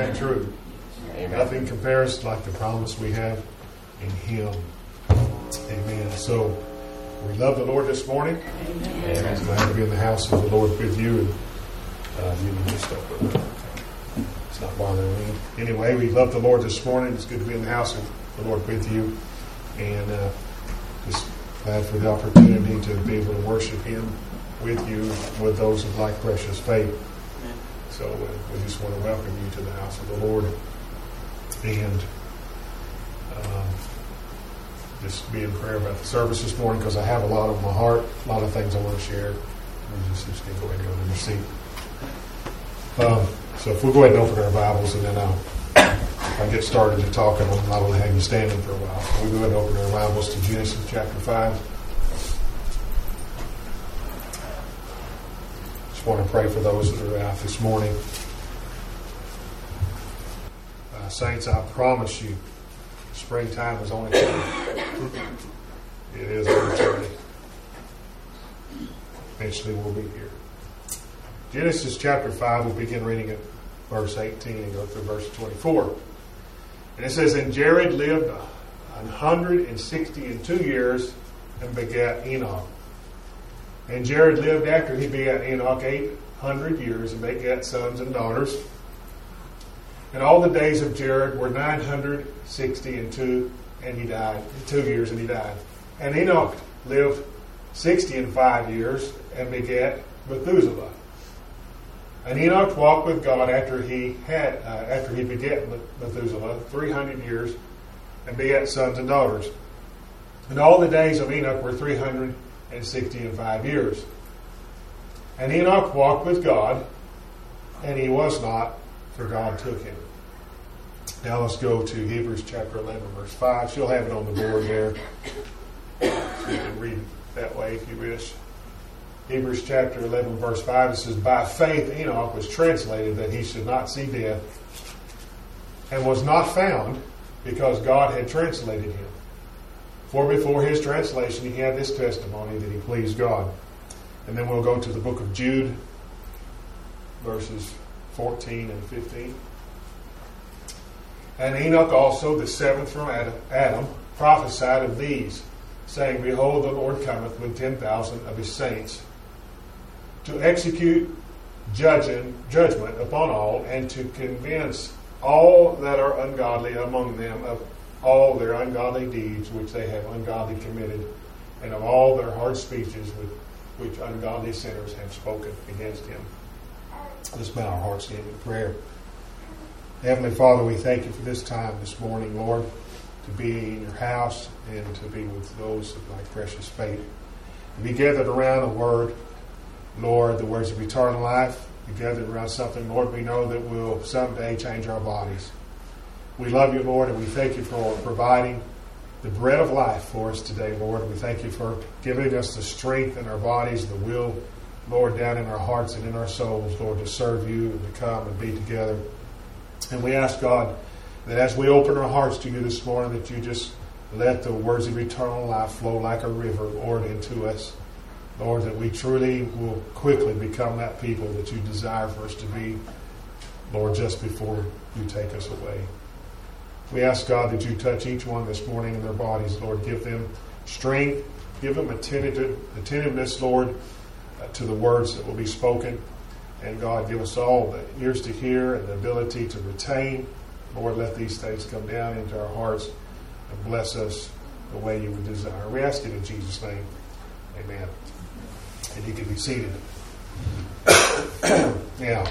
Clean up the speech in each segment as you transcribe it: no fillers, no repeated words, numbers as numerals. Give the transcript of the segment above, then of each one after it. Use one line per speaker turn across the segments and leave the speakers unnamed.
that true?
Amen.
Nothing compares like the promise we have in Him. Amen. So we love the Lord this morning.
Amen.
I'm glad to be in the house of the Lord with you. And you can just it's not bothering me. Anyway, we love the Lord this morning. It's good to be in the house of the Lord with you. And just glad for the opportunity to be able to worship Him with you, with those of like precious faith. So we just want to welcome you to the house of the Lord. And just be in prayer about the service this morning because I have a lot on my heart, a lot of things I want to share. We're just going to go ahead and go to your seat. So if we'll go ahead and open our Bibles, and then if I get started to talking, I'm not going to have you standing for a while. So we'll go ahead and open our Bibles to Genesis chapter 5. Just want to pray for those that are out this morning. Saints, I promise you, springtime is only coming. It is only coming. Eventually we'll be here. Genesis chapter 5, we'll begin reading at verse 18 and go through verse 24. And it says, And Jared lived 162 years and begat Enoch. And Jared lived after he begat Enoch 800 years and begat sons and daughters. And all the days of Jared were 962, and he died. 2 years, and he died. And Enoch lived 65 years and begat Methuselah. And Enoch walked with God after he begat Methuselah 300 years and begat sons and daughters. And all the days of Enoch were 365 years. And Enoch walked with God, and he was not, for God took him. Now let's go to Hebrews chapter 11, verse 5. She'll have it on the board there. So you can read it that way if you wish. Hebrews chapter 11, verse 5, it says, By faith Enoch was translated that he should not see death, and was not found, because God had translated him. For before his translation he had this testimony, that he pleased God. And then we'll go to the book of Jude, verses 14 and 15. And Enoch also, the seventh from Adam, prophesied of these, saying, Behold, the Lord cometh with 10,000 of his saints, to execute judgment upon all, and to convince all that are ungodly among them of all their ungodly deeds which they have ungodly committed, and of all their hard speeches which ungodly sinners have spoken against him. Let's bow our hearts in prayer. Heavenly Father, we thank you for this time this morning, Lord, to be in your house and to be with those of like precious faith. To be gathered around a word, Lord, the words of eternal life. Be gathered around something, Lord, we know that will someday change our bodies. We love you, Lord, and we thank you for providing the bread of life for us today, Lord. And we thank you for giving us the strength in our bodies, the will, Lord, down in our hearts and in our souls, Lord, to serve you and to come and be together. And we ask, God, that as we open our hearts to you this morning, that you just let the words of eternal life flow like a river, Lord, into us. Lord, that we truly will quickly become that people that you desire for us to be, Lord, just before you take us away. We ask, God, that you touch each one this morning in their bodies, Lord. Give them strength. Give them attentiveness, Lord, to the words that will be spoken. And God, give us all the ears to hear and the ability to retain. Lord, let these things come down into our hearts and bless us the way you would desire. We ask it in Jesus' name. Amen. And you can be seated. Now,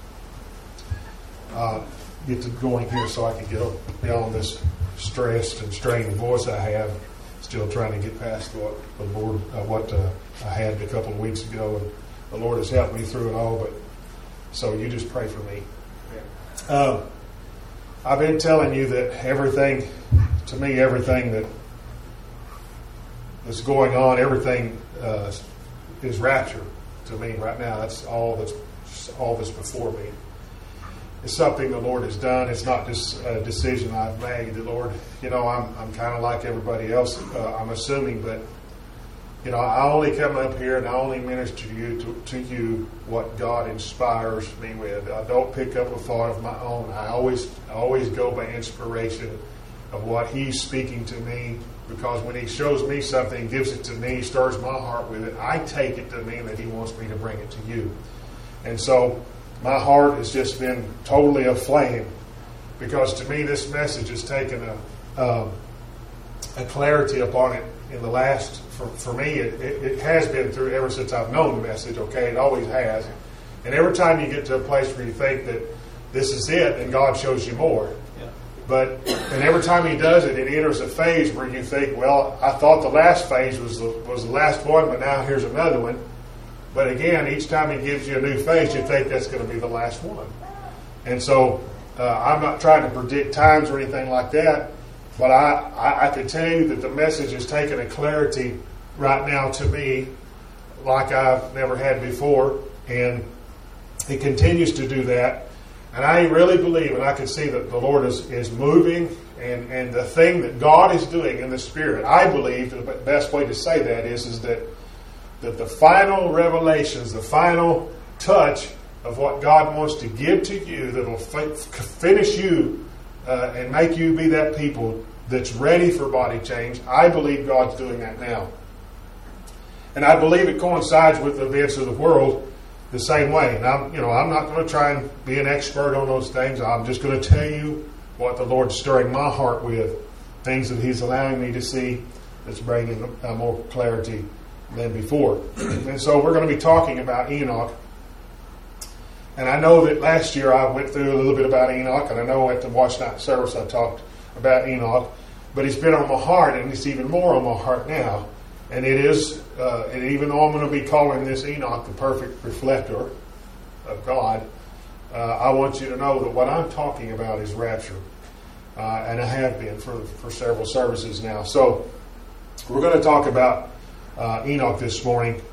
get to going here so I can get beyond this stressed and strained voice I have. Still trying to get past what the Lord, I had a couple of weeks ago, and the Lord has helped me through it all. But so you just pray for me. I've been telling you that everything that's going on, everything is rapture to me right now. That's all that's before me. It's something the Lord has done. It's not just a decision I've made. The Lord, I'm kind of like everybody else, I'm assuming, but I only come up here and I only minister to you what God inspires me with. I don't pick up a thought of my own. I always go by inspiration of what He's speaking to me, because when He shows me something, gives it to me, stirs my heart with it, I take it to mean that He wants me to bring it to you. And so my heart has just been totally aflame, because to me this message has taken a clarity upon it in the last, for me, it has been through ever since I've known the message, okay? It always has. And every time you get to a place where you think that this is it, then God shows you more. And every time He does it, it enters a phase where you think, well, I thought the last phase was the last one, but now here's another one. But again, each time He gives you a new phase, you think that's going to be the last one. And so I'm not trying to predict times or anything like that, but I can tell you that the message has taken a clarity right now to me like I've never had before, and it continues to do that. And I really believe, and I can see that the Lord is moving, and the thing that God is doing in the Spirit, I believe the best way to say that is that the final revelations, the final touch of what God wants to give to you that will finish you and make you be that people that's ready for body change, I believe God's doing that now. And I believe it coincides with the events of the world the same way. And I'm not going to try and be an expert on those things. I'm just going to tell you what the Lord's stirring my heart with, things that He's allowing me to see that's bringing more clarity than before. And so we're going to be talking about Enoch. And I know that last year I went through a little bit about Enoch, and I know at the Watch Night service I talked about Enoch, but it's been on my heart, and it's even more on my heart now. And it is, and even though I'm going to be calling this Enoch the perfect reflector of God, I want you to know that what I'm talking about is rapture. And I have been for several services now. So we're going to talk about Enoch this morning.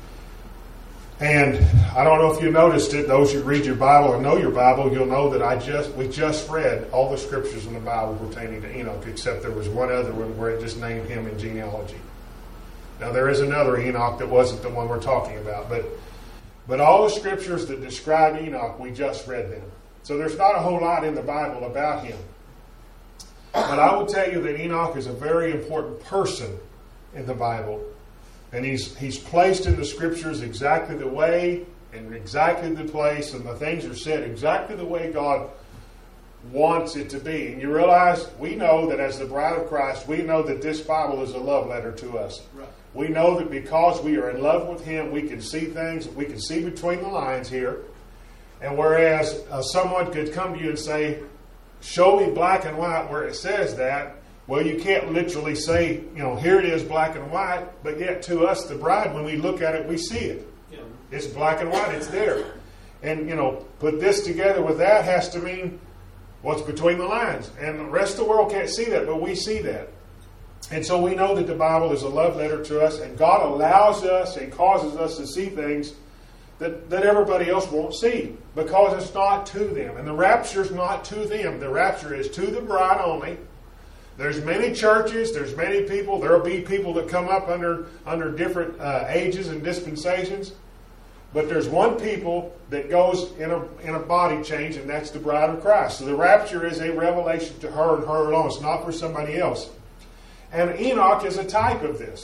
And I don't know if you noticed it, those who read your Bible or know your Bible, you'll know that we just read all the scriptures in the Bible pertaining to Enoch, except there was one other one where it just named him in genealogy. Now there is another Enoch that wasn't the one we're talking about, but all the scriptures that describe Enoch, we just read them. So there's not a whole lot in the Bible about him. But I will tell you that Enoch is a very important person in the Bible. And he's placed in the scriptures exactly the way and exactly the place, and the things are said exactly the way God wants it to be. And you realize, we know that as the bride of Christ, we know that this Bible is a love letter to us. Right. We know that because we are in love with Him, we can see things, we can see between the lines here. And whereas someone could come to you and say, show me black and white where it says that, well, you can't literally say, here it is black and white, but yet to us, the bride, when we look at it, we see it. Yeah. It's black and white, it's there. And, put this together with that has to mean what's between the lines. And the rest of the world can't see that, but we see that. And so we know that the Bible is a love letter to us, and God allows us and causes us to see things that everybody else won't see, because it's not to them. And the rapture is not to them. The rapture is to the bride only. There's many churches, there's many people, there will be people that come up under different ages and dispensations, but there's one people that goes in a body change, and that's the bride of Christ. So the rapture is a revelation to her and her alone. It's not for somebody else. And Enoch is a type of this.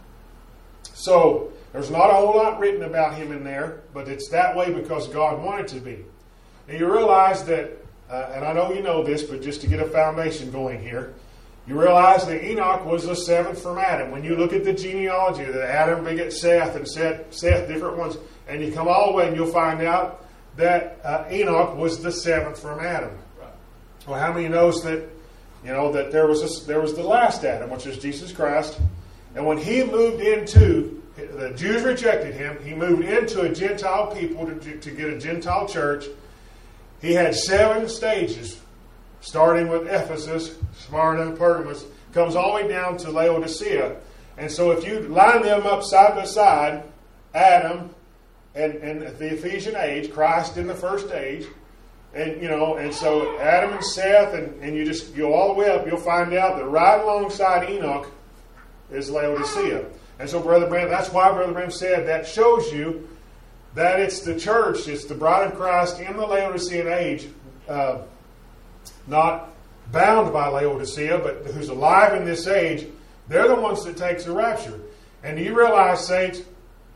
So there's not a whole lot written about him in there, but it's that way because God wanted to be. And you realize that, and I know you know this, but just to get a foundation going here, you realize that Enoch was the seventh from Adam. When you look at the genealogy, that Adam begat Seth, and Seth different ones, and you come all the way and you'll find out that Enoch was the seventh from Adam. Right. Well, how many knows that that there was the last Adam, which is Jesus Christ, and when he moved into, the Jews rejected him, he moved into a Gentile people to get a Gentile church. He had 7 stages, starting with Ephesus, Smyrna, and Pergamos, comes all the way down to Laodicea. And so if you line them up side by side, Adam and the Ephesian age, Christ in the first age, and so Adam and Seth, and you just go all the way up, you'll find out that right alongside Enoch is Laodicea. And so that's why Brother Branham said that shows you that it's the church, it's the bride of Christ in the Laodicean age, not bound by Laodicea, but who's alive in this age. They're the ones that takes the rapture. And do you realize, saints,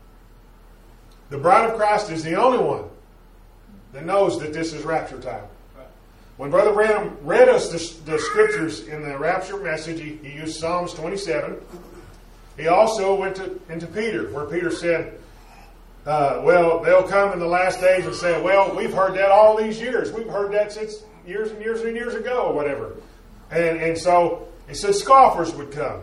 the bride of Christ is the only one that knows that this is rapture time. When Brother Branham read us the scriptures in the rapture message, he used Psalms 27. He also went into Peter, where Peter said, well, they'll come in the last days and say, well, we've heard that all these years. We've heard that since years and years and years ago, or whatever. And so he said scoffers would come.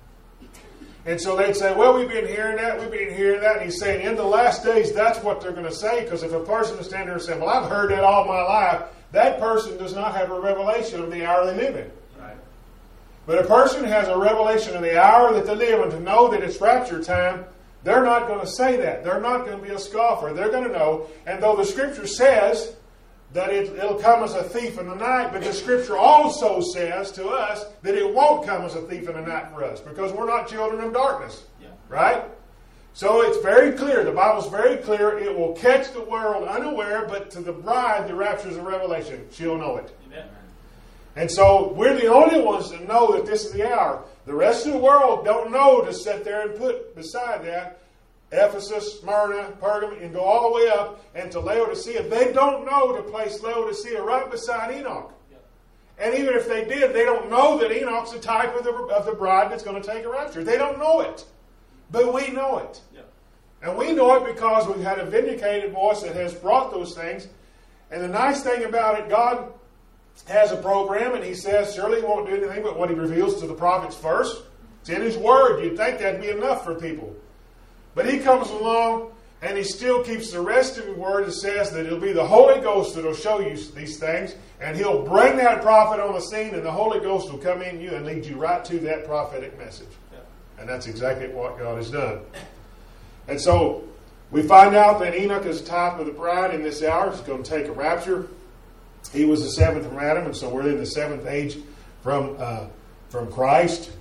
And so they'd say, well, we've been hearing that, And he's saying, in the last days, that's what they're going to say. Because if a person is standing there and saying, well, I've heard that all my life, that person does not have a revelation of the hour they live in. Right. But a person who has a revelation of the hour that they live in, to know that it's rapture time, they're not going to say that. They're not going to be a scoffer. They're going to know. And though the Scripture says that it'll come as a thief in the night, but the Scripture also says to us that it won't come as a thief in the night for us, because we're not children of darkness. Yeah. Right? So it's very clear. The Bible's very clear. It will catch the world unaware, but to the bride, the rapture is a revelation. She'll know it. Amen. And so we're the only ones that know that this is the hour. The rest of the world don't know to sit there and put beside that Ephesus, Smyrna, Pergamum, and go all the way up and to Laodicea. They don't know to place Laodicea right beside Enoch. Yep. And even if they did, they don't know that Enoch's a type of the bride that's going to take a rapture. They don't know it. But we know it. Yep. And we know it because we've had a vindicated voice that has brought those things. And the nice thing about it, God has a program, and He says, surely He won't do anything but what He reveals to the prophets first. It's in His Word. You'd think that'd be enough for people. But He comes along, and He still keeps the rest of His Word and says that it'll be the Holy Ghost that'll show you these things, and He'll bring that prophet on the scene, and the Holy Ghost will come in you and lead you right to that prophetic message. And that's exactly what God has done. And so we find out that Enoch is a type of the bride in this hour. He's going to take a rapture. He was the seventh from Adam, and so we're in the seventh age from Christ.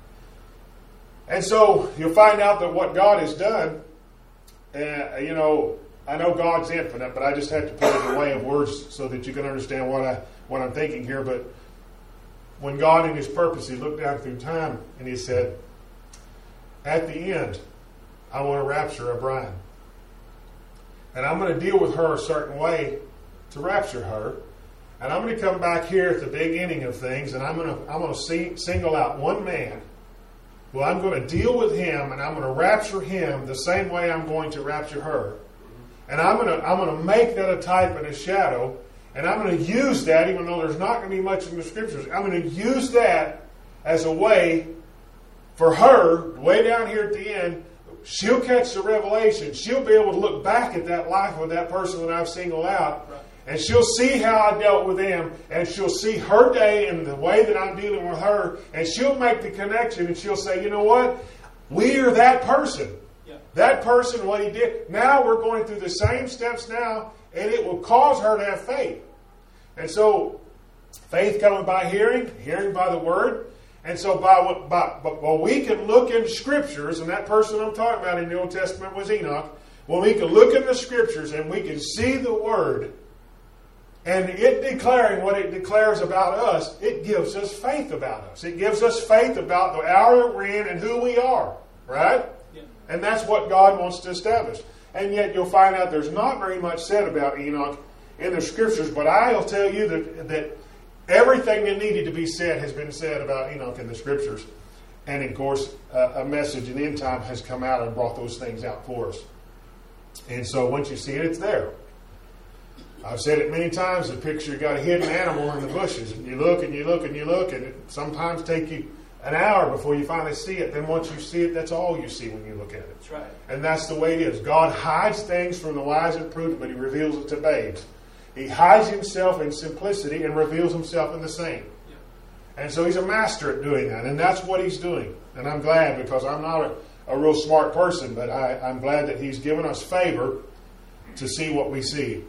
And so you'll find out that what God has done, I know God's infinite, but I just have to put it in a way of words so that you can understand what I'm thinking here. But when God in His purpose, He looked down through time and He said, at the end, I want to rapture a bride. And I'm going to deal with her a certain way to rapture her. And I'm going to come back here at the beginning of things, and I'm going to single out one man. Well, I'm going to deal with him, and I'm going to rapture him the same way I'm going to rapture her. And I'm going to make that a type and a shadow, and I'm going to use that, even though there's not going to be much in the Scriptures. I'm going to use that as a way for her, way down here at the end. She'll catch the revelation. She'll be able to look back at that life of that person that I've singled out. And she'll see how I dealt with them. And she'll see her day and the way that I'm dealing with her. And she'll make the connection. And she'll say, you know what? We are that person. Yeah. That person, what he did. Now we're going through the same steps now. And it will cause her to have faith. And so, faith coming by hearing. Hearing by the Word. And so well, we can look in Scriptures, and that person I'm talking about in the Old Testament was Enoch. Well, we can look in the Scriptures and we can see the Word, and it declaring what it declares about us, it gives us faith about us. It gives us faith about the hour that we're in and who we are, right? Yeah. And that's what God wants to establish. And yet you'll find out there's not very much said about Enoch in the Scriptures, but I'll tell you that everything that needed to be said has been said about Enoch in the Scriptures. And, of course, a message in the end time has come out and brought those things out for us. And so once you see it, it's there. I've said it many times, the picture, you got a hidden animal in the bushes. And you look and you look and you look, and it sometimes take you an hour before you finally see it. Then once you see it, that's all you see when you look at it. That's right. And that's the way it is. God hides things from the wise and prudent, but He reveals it to babes. He hides Himself in simplicity and reveals Himself in the same. Yeah. And so He's a master at doing that. And that's what He's doing. And I'm glad, because I'm not a real smart person, but I'm glad that He's given us favor to see what we see.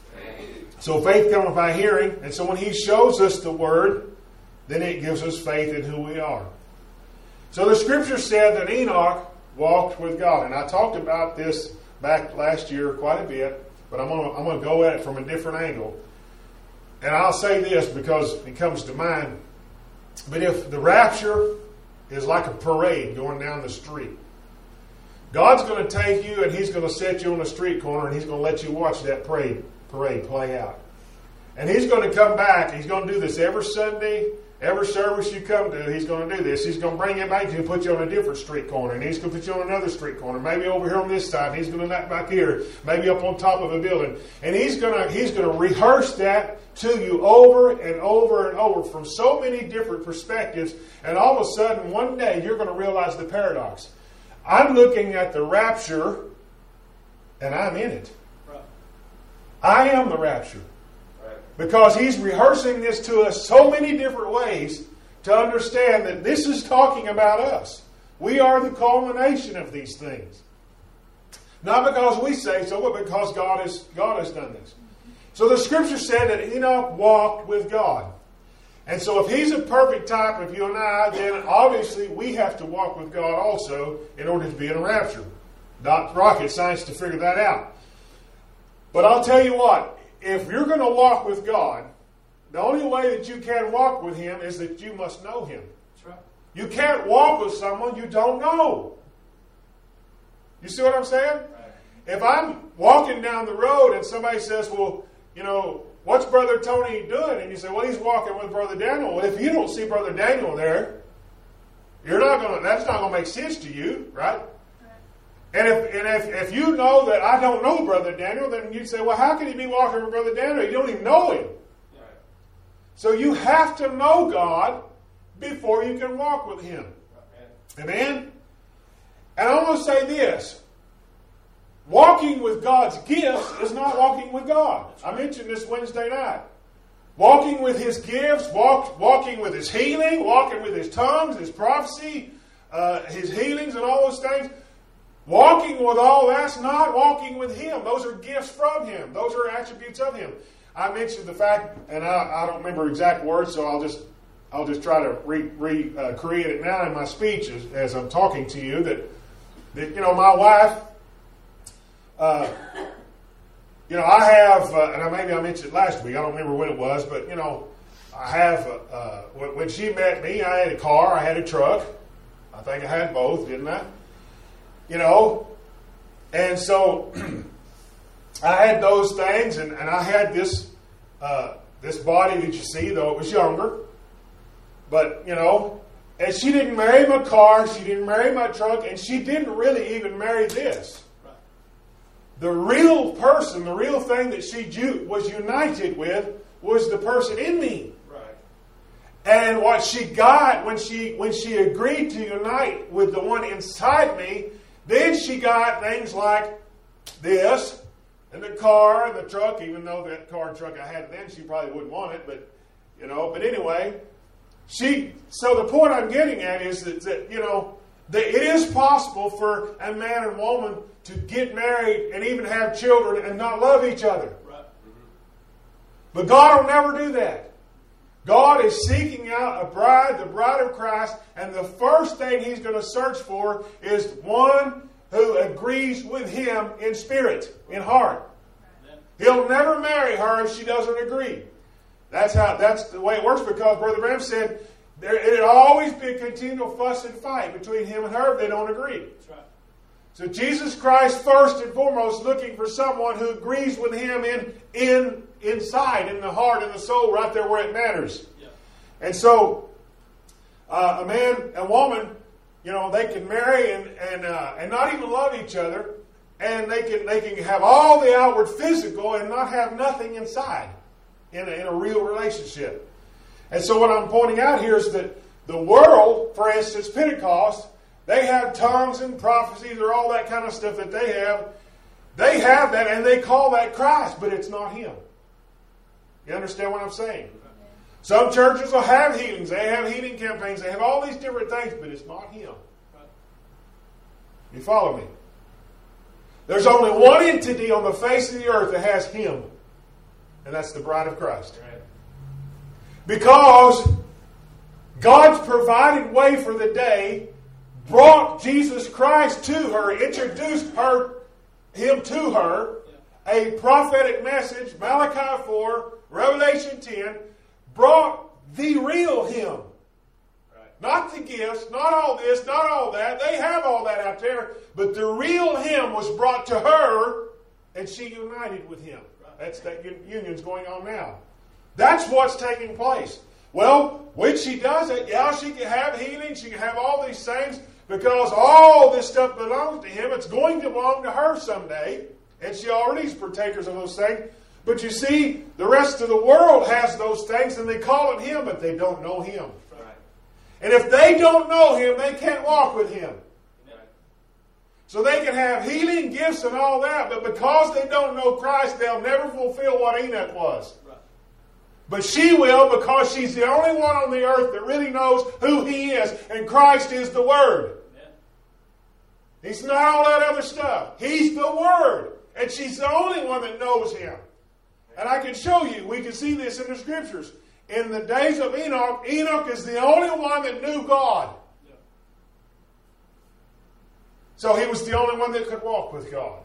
So faith cometh by hearing. And so when He shows us the Word, then it gives us faith in who we are. So the Scripture said that Enoch walked with God. And I talked about this back last year quite a bit, but I'm going to go at it from a different angle. And I'll say this because it comes to mind. But if the rapture is like a parade going down the street, God's going to take you and He's going to set you on a street corner and He's going to let you watch that parade play out. And He's going to come back. He's going to do this every Sunday, every service you come to. He's going to do this. He's going to bring you back and put you on a different street corner. And He's going to put you on another street corner. Maybe over here on this side. And He's going to knock back here. Maybe up on top of a building. And He's going to rehearse that to you over and over and over from so many different perspectives. And all of a sudden, one day, you're going to realize the paradox. I'm looking at the rapture, and I'm in it. Right. I am the rapture. Right. Because He's rehearsing this to us so many different ways to understand that this is talking about us. We are the culmination of these things. Not because we say so, but because God has done this. So the Scripture said that Enoch walked with God. And so if He's a perfect type of you and I, then obviously we have to walk with God also in order to be in a rapture. Not rocket science to figure that out. But I'll tell you what, if you're going to walk with God, the only way that you can walk with Him is that you must know Him. That's right. You can't walk with someone you don't know. You see what I'm saying? Right. If I'm walking down the road and somebody says, well, what's Brother Tony doing? And you say, well, he's walking with Brother Daniel. Well, if you don't see Brother Daniel there, that's not going to make sense to you, right? And if you know that I don't know Brother Daniel, then you'd say, well, how can he be walking with Brother Daniel? You don't even know him. Right. So you have to know God before you can walk with Him. Amen? And I'm going to say this. Walking with God's gifts is not walking with God. I mentioned this Wednesday night. Walking with His gifts, walking with His healing, walking with His tongues, His prophecy, His healings and all those things. Walking with all that's not walking with Him. Those are gifts from Him. Those are attributes of Him. I mentioned the fact, and I don't remember exact words, so I'll just try to recreate it now in my speech as I'm talking to you. That my wife. I have, and maybe I mentioned it last week, I don't remember when it was, but, I have, when she met me, I had a car, I had a truck. I think I had both, didn't I? And so I had those things, and I had this body that you see, though it was younger. But, and she didn't marry my car, she didn't marry my truck, and she didn't really even marry this. The real person, the real thing that she was united with was the person in me. Right. And what she got when she agreed to unite with the one inside me, then she got things like this, and the car and the truck, even though that car and truck I had then, she probably wouldn't want it, but anyway, so the point I'm getting at is that it is possible for a man and woman to get married and even have children and not love each other. Right. Mm-hmm. But God will never do that. God is seeking out a bride, the bride of Christ, and the first thing He's going to search for is one who agrees with Him in spirit, in heart. Amen. He'll never marry her if she doesn't agree. That's the way it works, because Brother Branham said it'll always be a continual fuss and fight between him and her if they don't agree. That's right. So Jesus Christ, first and foremost, looking for someone who agrees with Him inside, in the heart and the soul, right there where it matters. Yeah. And so, a man and woman, they can marry and not even love each other, and they can have all the outward physical and not have nothing inside in a real relationship. And so what I'm pointing out here is that the world, for instance, Pentecost, they have tongues and prophecies or all that kind of stuff that they have. They have that and they call that Christ, but it's not Him. You understand what I'm saying? Some churches will have healings. They have healing campaigns. They have all these different things, but it's not Him. You follow me? There's only one entity on the face of the earth that has Him, and that's the bride of Christ. Because God's provided way for the day brought Jesus Christ to her, introduced him to her, a prophetic message, Malachi 4, Revelation 10, brought the real him. Not the gifts, not all this, not all that. They have all that out there. But the real him was brought to her, and she united with him. That union's going on now. That's what's taking place. Well, when she does it, she can have healing, she can have all these things, because all this stuff belongs to him. It's going to belong to her someday, and she already is partakers of those things. But you see, the rest of the world has those things, and they call it him, but they don't know him. And if they don't know him, they can't walk with him. So they can have healing, gifts, and all that, but because they don't know Christ, they'll never fulfill what Enoch was. But she will, because she's the only one on the earth that really knows who he is, and Christ is the Word. He's not all that other stuff. He's the Word, and she's the only one that knows him. And I can show you, we can see this in the Scriptures. In the days of Enoch, Enoch is the only one that knew God. So he was the only one that could walk with God.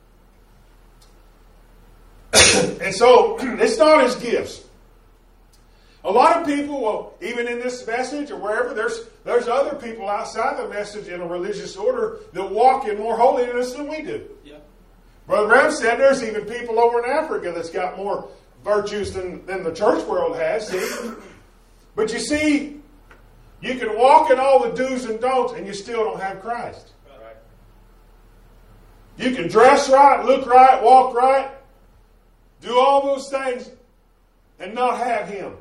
And so, it's not his gifts. A lot of people, well, even in this message or wherever, there's other people outside the message in a religious order that walk in more holiness than we do. Brother Ram said there's even people over in Africa that's got more virtues than the church world has, see? But you see, you can walk in all the do's and don'ts and you still don't have Christ. Right. You can dress right, look right, walk right, do all those things and not have him.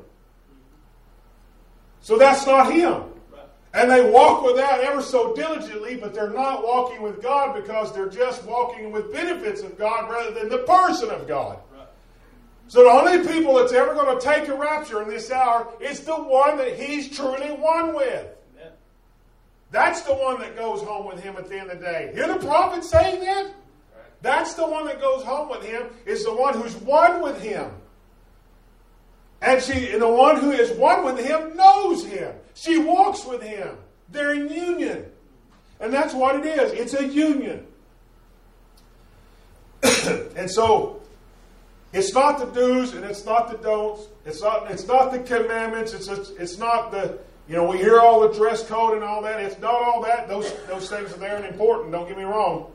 So that's not him. Right. And they walk with that ever so diligently, but they're not walking with God because they're just walking with benefits of God rather than the person of God. So the only people that's ever going to take a rapture in this hour is the one that he's truly one with. Amen. That's the one that goes home with him at the end of the day. Hear the prophet saying that? Right. That's the one that goes home with him, is the one who's one with him. And the one who is one with him knows him. She walks with him. They're in union. And that's what it is. It's a union. And so, it's not the do's and it's not the don'ts. It's not the commandments. It's not the, we hear all the dress code and all that. It's not all that. Those things are there and important. Don't get me wrong.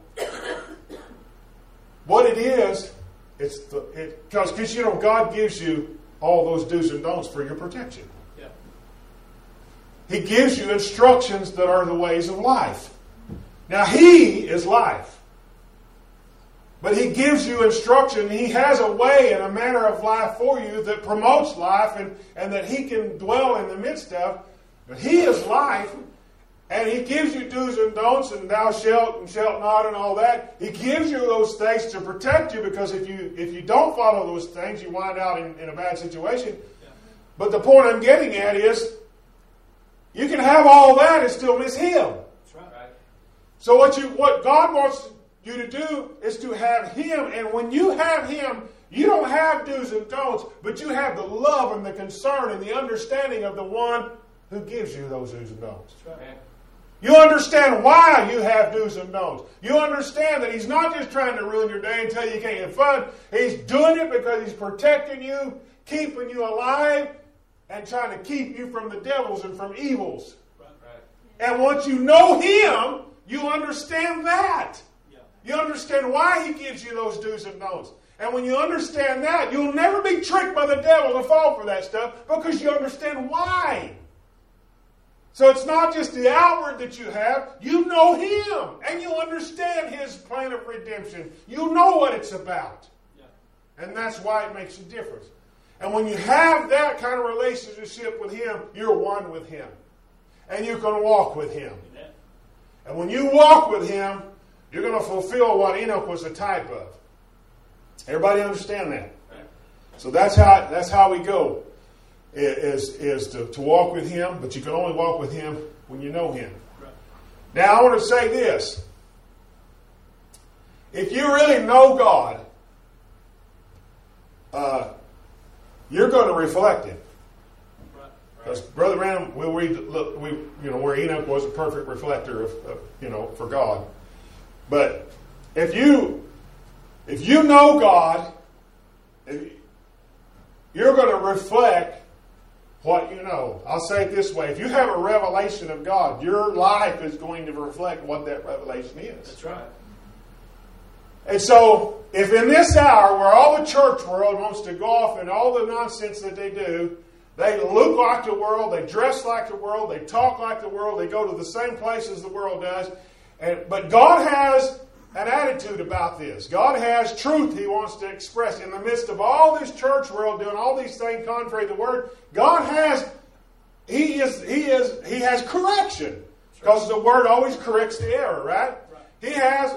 What it is, because God gives you all those do's and don'ts for your protection. Yeah. He gives you instructions that are the ways of life. Now He is life. But He gives you instruction. He has a way and a manner of life for you that promotes life and that He can dwell in the midst of. But He is life, and He gives you do's and don'ts and thou shalt and shalt not and all that. He gives you those things to protect you, because if you don't follow those things, you wind out in a bad situation. Yeah. But the point I'm getting at is, you can have all that and still miss Him. That's right. So what God wants you to do is to have Him, and when you have Him, you don't have do's and don'ts, but you have the love and the concern and the understanding of the one who gives you those do's and don'ts. Right. You understand why you have do's and don'ts. You understand that He's not just trying to ruin your day and tell you can't have fun. He's doing it because He's protecting you, keeping you alive, and trying to keep you from the devils and from evils. Right. And once you know Him, you understand that. You understand why He gives you those do's and don'ts. And when you understand that, you'll never be tricked by the devil to fall for that stuff, because you understand why. So it's not just the outward that you have. You know Him, and you understand His plan of redemption. You know what it's about. Yeah. And that's why it makes a difference. And when you have that kind of relationship with Him, you're one with Him. And you can walk with Him. Amen. And when you walk with Him, you're going to fulfill what Enoch was a type of. Everybody understand that? Right. So that's how we go, is to walk with Him, but you can only walk with Him when you know Him. Right. Now I want to say this. If you really know God, you're going to reflect Him. Right. Because Brother Branham, we'll read, look, where Enoch was a perfect reflector of for God. But if you know God, you're going to reflect what you know. I'll say it this way. If you have a revelation of God, your life is going to reflect what that revelation is.
That's right.
And so, if in this hour where all the church world wants to go off and all the nonsense that they do, they look like the world, they dress like the world, they talk like the world, they go to the same places the world does. But God has an attitude about this. God has truth He wants to express. In the midst of all this church world doing all these things contrary to the Word, God has He has correction. Because the Word always corrects the error, right? He has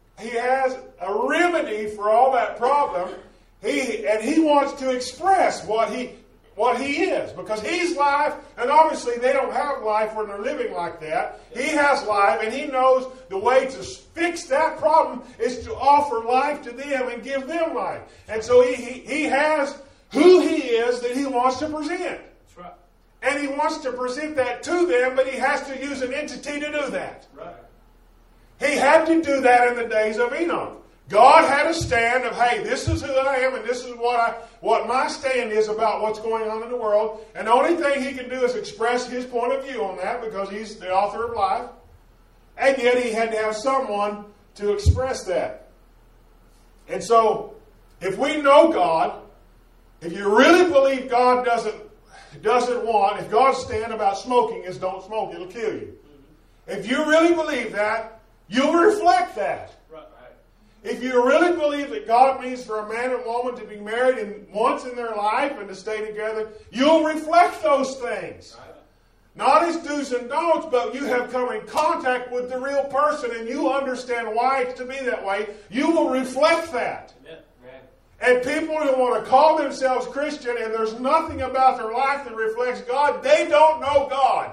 a remedy for all that problem. He wants to express what he is, because He's life, and obviously they don't have life when they're living like that. He has life, and He knows the way to fix that problem is to offer life to them and give them life. And so He has who He is that He wants to present.
That's right.
And He wants to present that to them, but He has to use an entity to do that.
Right.
He had to do that in the days of Enoch. God had a stand of, hey, this is who I am, and this is what my stand is about what's going on in the world. And the only thing he can do is express his point of view on that, because he's the author of life. And yet he had to have someone to express that. And so, if we know God, if you really believe God doesn't want, if God's stand about smoking is don't smoke, it'll kill you. If you really believe that, you'll reflect that. If you really believe that God means for a man and woman to be married once in their life and to stay together, you'll reflect those things. Not as do's and don'ts, but you have come in contact with the real person and you understand why it's to be that way. You will reflect that. And people who want to call themselves Christian and there's nothing about their life that reflects God, they don't know God.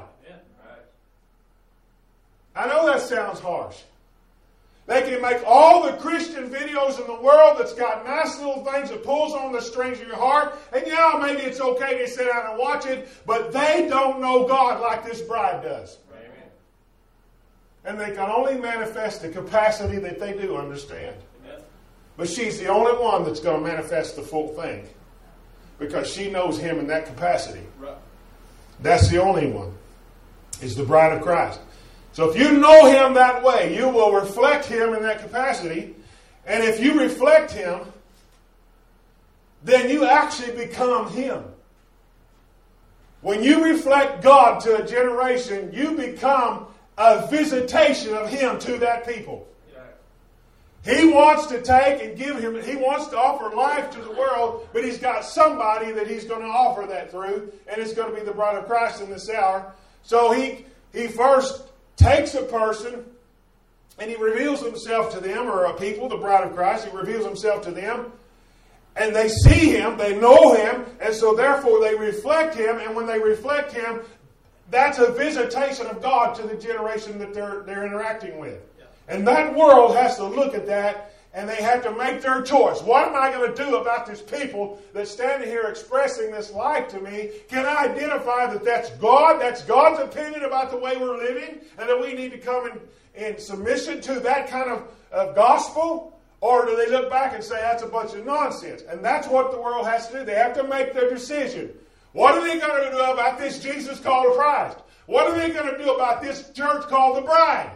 I know that sounds harsh. They can make all the Christian videos in the world that's got nice little things that pulls on the strings of your heart. And yeah, maybe it's okay to sit down and watch it, but they don't know God like this bride does. Amen. And they can only manifest the capacity that they do understand. Amen. But she's the only one that's going to manifest the full thing, because she knows Him in that capacity. Right. That's the only one, is the bride of Christ. So if you know Him that way, you will reflect Him in that capacity. And if you reflect Him, then you actually become Him. When you reflect God to a generation, you become a visitation of Him to that people. He wants to take and give Him, He wants to offer life to the world, but He's got somebody that He's going to offer that through, and it's going to be the bride of Christ in this hour. So He first takes a person and He reveals Himself to them, or a people, the bride of Christ. He reveals Himself to them, and they see Him, they know Him, and so therefore they reflect Him, and when they reflect Him, that's a visitation of God to the generation that they're interacting with. Yeah. And that world has to look at that, and they have to make their choice. What am I going to do about this people that's standing here expressing this life to me? Can I identify that that's God? That's God's opinion about the way we're living? And that we need to come in submission to that kind of gospel? Or do they look back and say that's a bunch of nonsense? And that's what the world has to do. They have to make their decision. What are they going to do about this Jesus called Christ? What are they going to do about this church called the bride?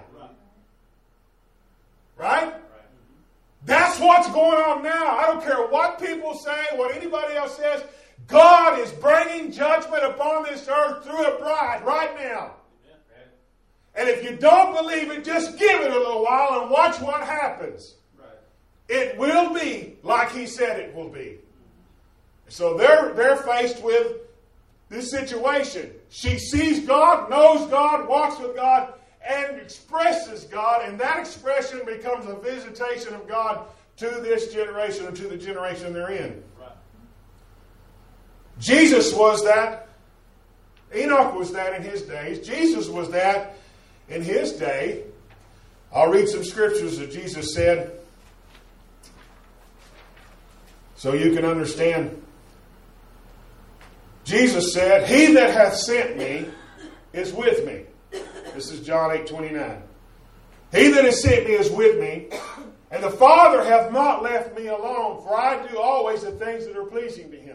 Right? That's what's going on now. I don't care what people say, what anybody else says. God is bringing judgment upon this earth through a bride right now. And if you don't believe it, just give it a little while and watch what happens. It will be like He said it will be. So they're faced with this situation. She sees God, knows God, walks with God, and expresses God, and that expression becomes a visitation of God to this generation and to the generation they're in. Right. Jesus was that. Enoch was that in his days. Jesus was that in His day. I'll read some scriptures that Jesus said so you can understand. Jesus said, "He that hath sent me is with me." This is John 8:29. "He that has sent me is with me, and the Father hath not left me alone, for I do always the things that are pleasing to him."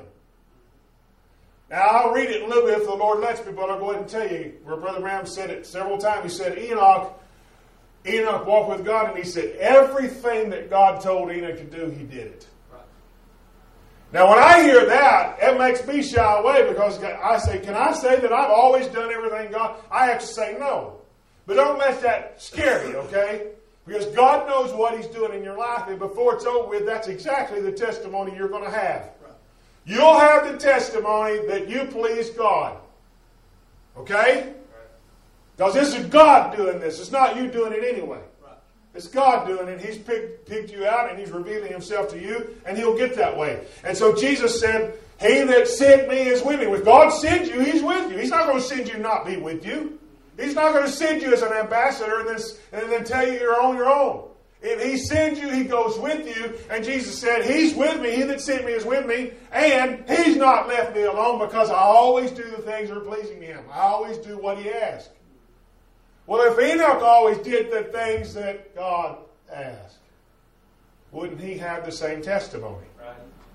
Now, I'll read it in a little bit if the Lord lets me, but I'll go ahead and tell you where Brother Branham said it several times. He said, Enoch walked with God, and he said, everything that God told Enoch to do, he did it. Right. Now, when I hear that, it makes me shy away, because I say, can I say that I've always done everything God? I have to say no. But don't let that scare you, okay? Because God knows what He's doing in your life, and before it's over with, that's exactly the testimony you're going to have. You'll have the testimony that you please God. Okay? Because this is God doing this. It's not you doing it anyway. It's God doing it. He's picked you out, and He's revealing Himself to you, and He'll get that way. And so Jesus said, "He that sent me is with me." If God sends you, He's with you. He's not going to send you and not be with you. He's not going to send you as an ambassador and then tell you you're on your own. If He sends you, He goes with you. And Jesus said, "He's with me. He that sent me is with me. And He's not left me alone, because I always do the things that are pleasing to Him. I always do what He asks." Well, if Enoch always did the things that God asked, wouldn't he have the same testimony? Right.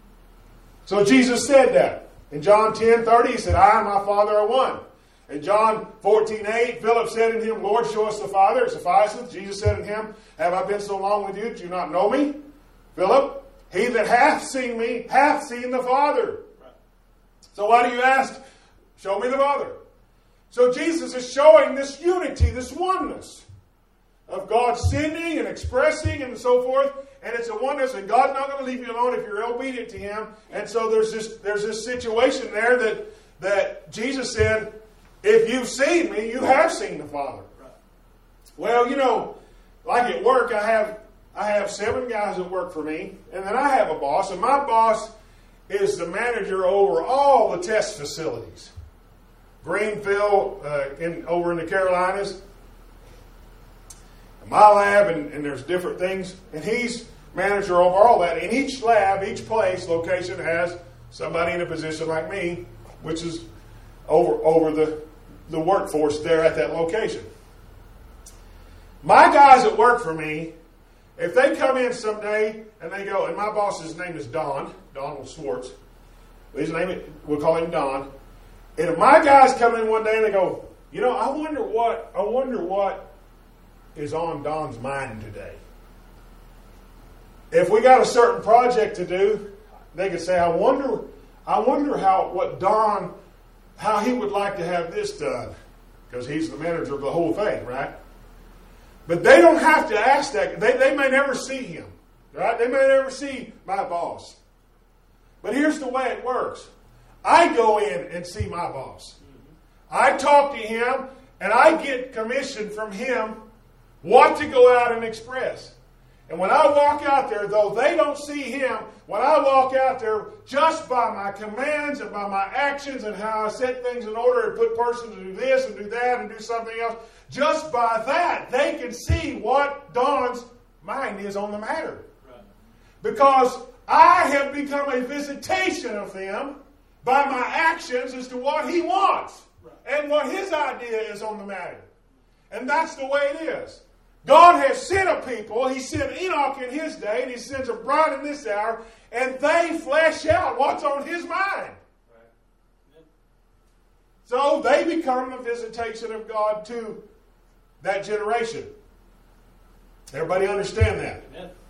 So Jesus said that. In John 10:30, He said, "I and my Father are one." In John 14:8, Philip said unto Him, "Lord, show us the Father, it sufficeth." Jesus said unto him, "Have I been so long with you, do you not know me? Philip, he that hath seen me, hath seen the Father." Right. So why do you ask, "Show me the Father"? So Jesus is showing this unity, this oneness of God sending and expressing and so forth. And it's a oneness, and God's not going to leave you alone if you're obedient to Him. And so there's this situation there that Jesus said, "If you've seen me, you have seen the Father." Right. Well, like at work, I have 7 guys that work for me, and then I have a boss, and my boss is the manager over all the test facilities. Greenfield, over in the Carolinas, my lab, and there's different things, and he's manager over all that. And each lab, each place, location has somebody in a position like me, which is over the workforce there at that location. My guys that work for me, if they come in someday and they go, and my boss's name is Donald Swartz, we'll call him Don. And if my guys come in one day and they go, I wonder what is on Don's mind today. If we got a certain project to do, they could say, I wonder how he would like to have this done, because he's the manager of the whole thing, right? But they don't have to ask that. They may never see him, right? They may never see my boss. But here's the way it works. I go in and see my boss. I talk to him, and I get commission from him what to go out and express. And when I walk out there, though they don't see him, when I walk out there, just by my commands and by my actions and how I set things in order and put persons to do this and do that and do something else, just by that, they can see what Don's mind is on the matter. Right. Because I have become a visitation of them by my actions as to what he wants. Right. And what his idea is on the matter. And that's the way it is. God has sent a people. He sent Enoch in his day, and He sends a bride in this hour, and they flesh out what's on his mind. Right. So they become a visitation of God to that generation. Everybody understand that?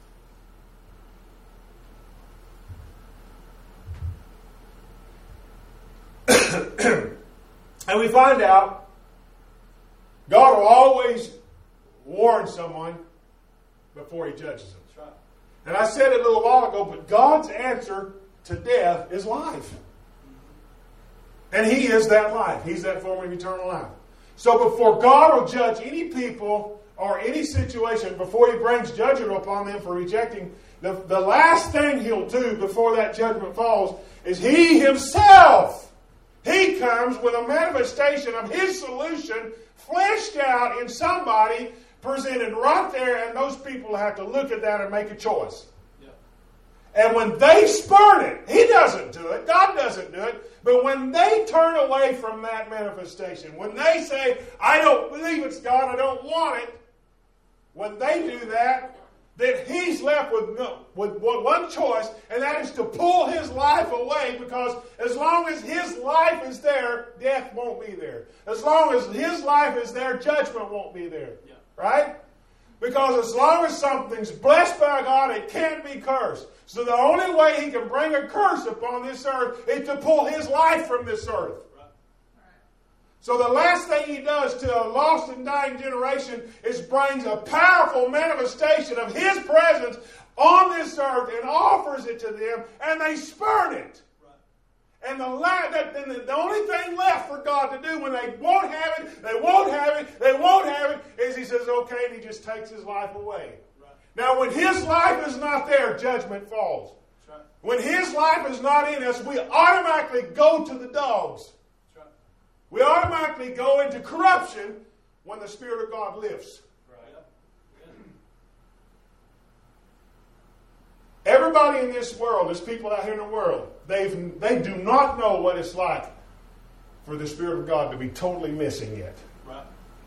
Amen. And we find out God will always warn someone before He judges them. That's right. And I said it a little while ago, but God's answer to death is life. And He is that life. He's that form of eternal life. So before God will judge any people or any situation, before He brings judgment upon them for rejecting, the last thing He'll do before that judgment falls is He Himself. He comes with a manifestation of His solution fleshed out in somebody, presented right there, and those people have to look at that and make a choice. Yeah. And when they spurn it, He doesn't do it, God doesn't do it, But when they turn away from that manifestation, when they say, I don't believe it's God, I don't want it, when they do that, then he's left with one choice, and that is to pull his life away, because as long as his life is there, death won't be there. As long as his life is there, judgment won't be there. Yeah. Right? Because as long as something's blessed by God, it can't be cursed. So the only way he can bring a curse upon this earth is to pull his life from this earth. So the last thing he does to a lost and dying generation is brings a powerful manifestation of his presence on this earth and offers it to them, and they spurn it. And the only thing left for God to do when they won't have it, they won't have it, they won't have it, is he says, okay, and he just takes his life away. Right. Now, when his life is not there, judgment falls. Right. When his life is not in us, we automatically go to the dogs. Right. We automatically go into corruption when the Spirit of God lifts. Everybody in this world, there's people out here in the world, they do not know what it's like for the Spirit of God to be totally missing yet. Right.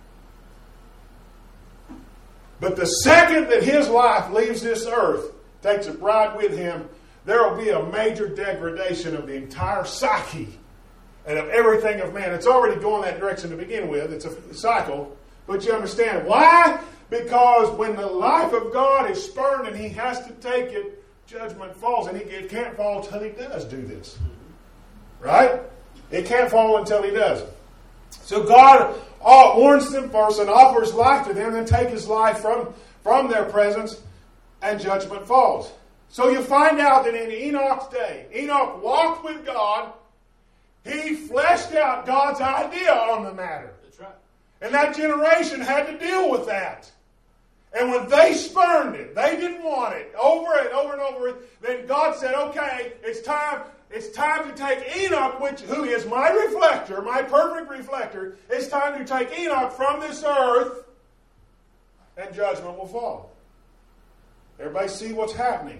But the second that his life leaves this earth, takes a bride with him, there will be a major degradation of the entire psyche and of everything of man. It's already going that direction to begin with. It's a cycle. But you understand why? Because when the life of God is spurned and he has to take it, judgment falls, and it can't fall until he does do this. Right? It can't fall until he does. So God warns them first and offers life to them, then take his life from their presence, and judgment falls. So you find out that in Enoch's day, Enoch walked with God. He fleshed out God's idea on the matter. That's right. And that generation had to deal with that. And when they spurned it, they didn't want it, over and over and over, then God said, okay, it's time to take Enoch, who is my reflector, my perfect reflector. It's time to take Enoch from this earth, and judgment will fall. Everybody see what's happening?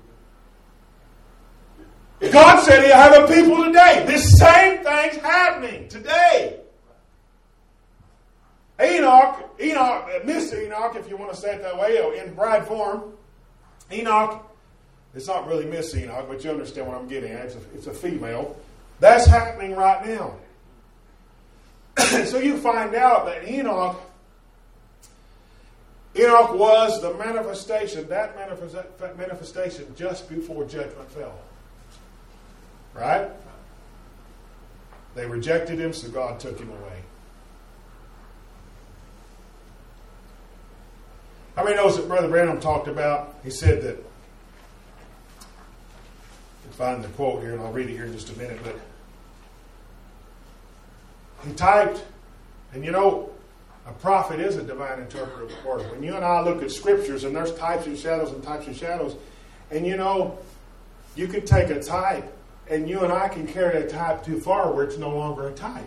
God said he'll have a people today. This same thing's happening today. Enoch, Miss Enoch, if you want to say it that way, in bride form, Enoch, it's not really Miss Enoch, but you understand what I'm getting at. It's a female. That's happening right now. So you find out that Enoch was the manifestation, that manifestation just before judgment fell. Right? They rejected him, so God took him away. How many knows that Brother Branham talked about? He said that, I'll find the quote here and I'll read it here in just a minute, but he typed, and you know, a prophet is a divine interpreter of the word. When you and I look at scriptures, and there's types and shadows and types and shadows, and you know, you can take a type, and you and I can carry a type too far where it's no longer a type.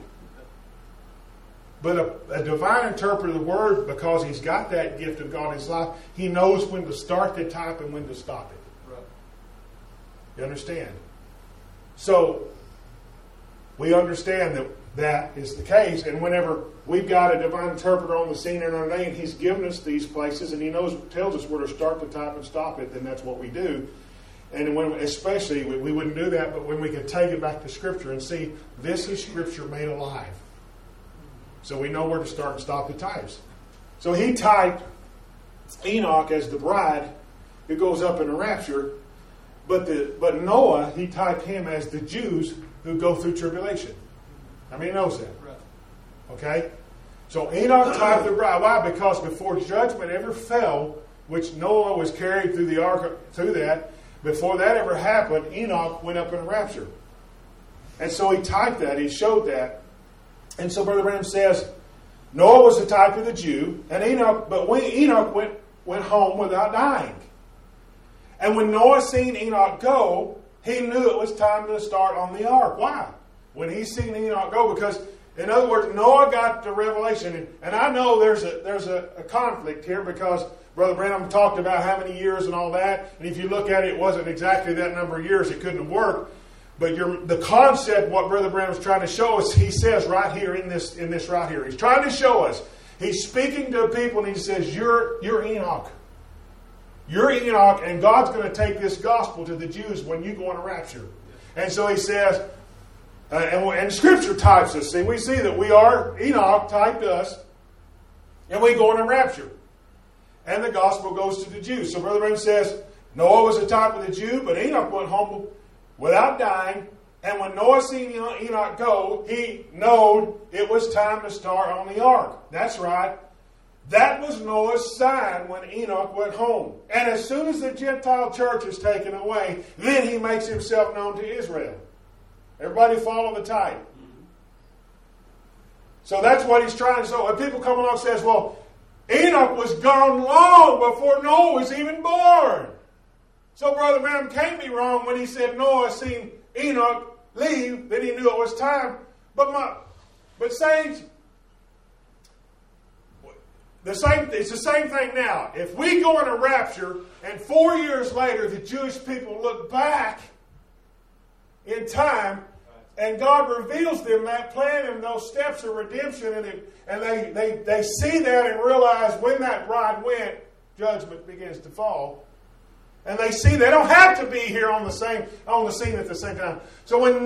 But a divine interpreter of the word, because he's got that gift of God in his life, he knows when to start the type and when to stop it. Right. You understand? So, we understand that is the case, and whenever we've got a divine interpreter on the scene in our day, and he's given us these places, and he tells us where to start the type and stop it, then that's what we do. And when, especially, we wouldn't do that, but when we could take it back to Scripture and see, this is Scripture made alive. So we know where to start and stop the types. So he typed Enoch as the bride who goes up in a rapture, but Noah, he typed him as the Jews who go through tribulation. How many knows that? Okay? So Enoch typed the bride. Why? Because before judgment ever fell, which Noah was carried through the ark, through that, before that ever happened, Enoch went up in a rapture. And so he typed that, he showed that. And so Brother Branham says, Noah was the type of the Jew, and Enoch went home without dying. And when Noah seen Enoch go, he knew it was time to start on the ark. Why? When he seen Enoch go, because in other words, Noah got the revelation, and I know there's a conflict here, because Brother Branham talked about how many years and all that, and if you look at it, it wasn't exactly that number of years, it couldn't have worked. But the concept, what Brother Branham is trying to show us, he says right here in this right here. He's trying to show us. He's speaking to people and he says, you're Enoch. You're Enoch, and God's going to take this gospel to the Jews when you go on a rapture. And so he says, and Scripture types us. See, we see that we are, Enoch typed us, and we go on a rapture. And the gospel goes to the Jews. So Brother Branham says, Noah was a type of the Jew, but Enoch went home without dying. And when Noah seen Enoch go, he knowed it was time to start on the ark. That's right. That was Noah's sign when Enoch went home. And as soon as the Gentile church is taken away, then he makes himself known to Israel. Everybody follow the type. So that's what he's trying to say. When people come along and says, well, Enoch was gone long before Noah was even born. So Brother Branham can't be wrong when he said Noah seen Enoch leave, then he knew it was time. But saints, it's the same thing now. If we go in a rapture and 4 years later the Jewish people look back in time and God reveals them that plan and those steps of redemption and they see that and realize when that bride went, judgment begins to fall. And they see they don't have to be here on the scene at the same time. So when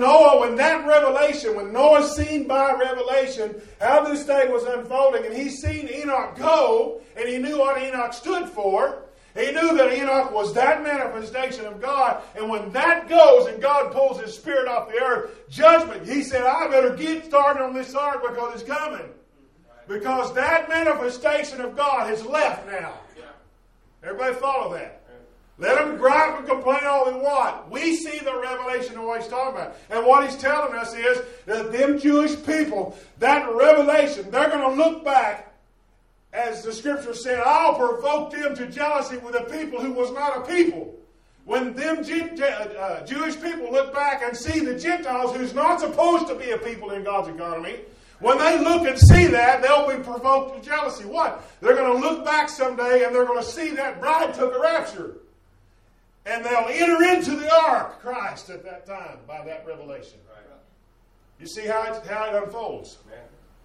Noah's seen by revelation how this thing was unfolding, and he's seen Enoch go, and he knew what Enoch stood for. He knew that Enoch was that manifestation of God, and when that goes and God pulls His Spirit off the earth, judgment, he said, I better get started on this ark because it's coming. Because that manifestation of God has left now. Everybody follow that? Let them gripe and complain all they want. We see the revelation of what he's talking about. And what he's telling us is that them Jewish people, that revelation, they're going to look back, as the Scripture said, I'll provoke them to jealousy with a people who was not a people. When them Jewish people look back and see the Gentiles, who's not supposed to be a people in God's economy, when they look and see that, they'll be provoked to jealousy. What? They're going to look back someday and they're going to see that bride took a rapture. And they'll enter into the ark, Christ, at that time, by that revelation. Right. You see how it unfolds? Yeah.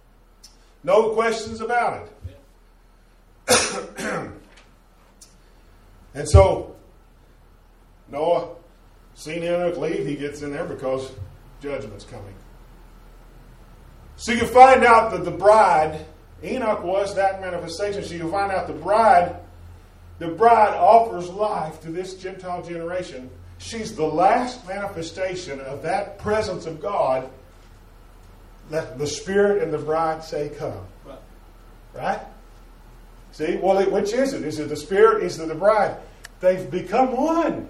No questions about it. Yeah. And so, Noah, seen Enoch leave, he gets in there because judgment's coming. So you find out that the bride, Enoch was that manifestation, so you find out the bride offers life to this Gentile generation. She's the last manifestation of that presence of God. Let the Spirit and the bride say, come. Right? See? Well, which is it? Is it the Spirit? Is it the bride? They've become one.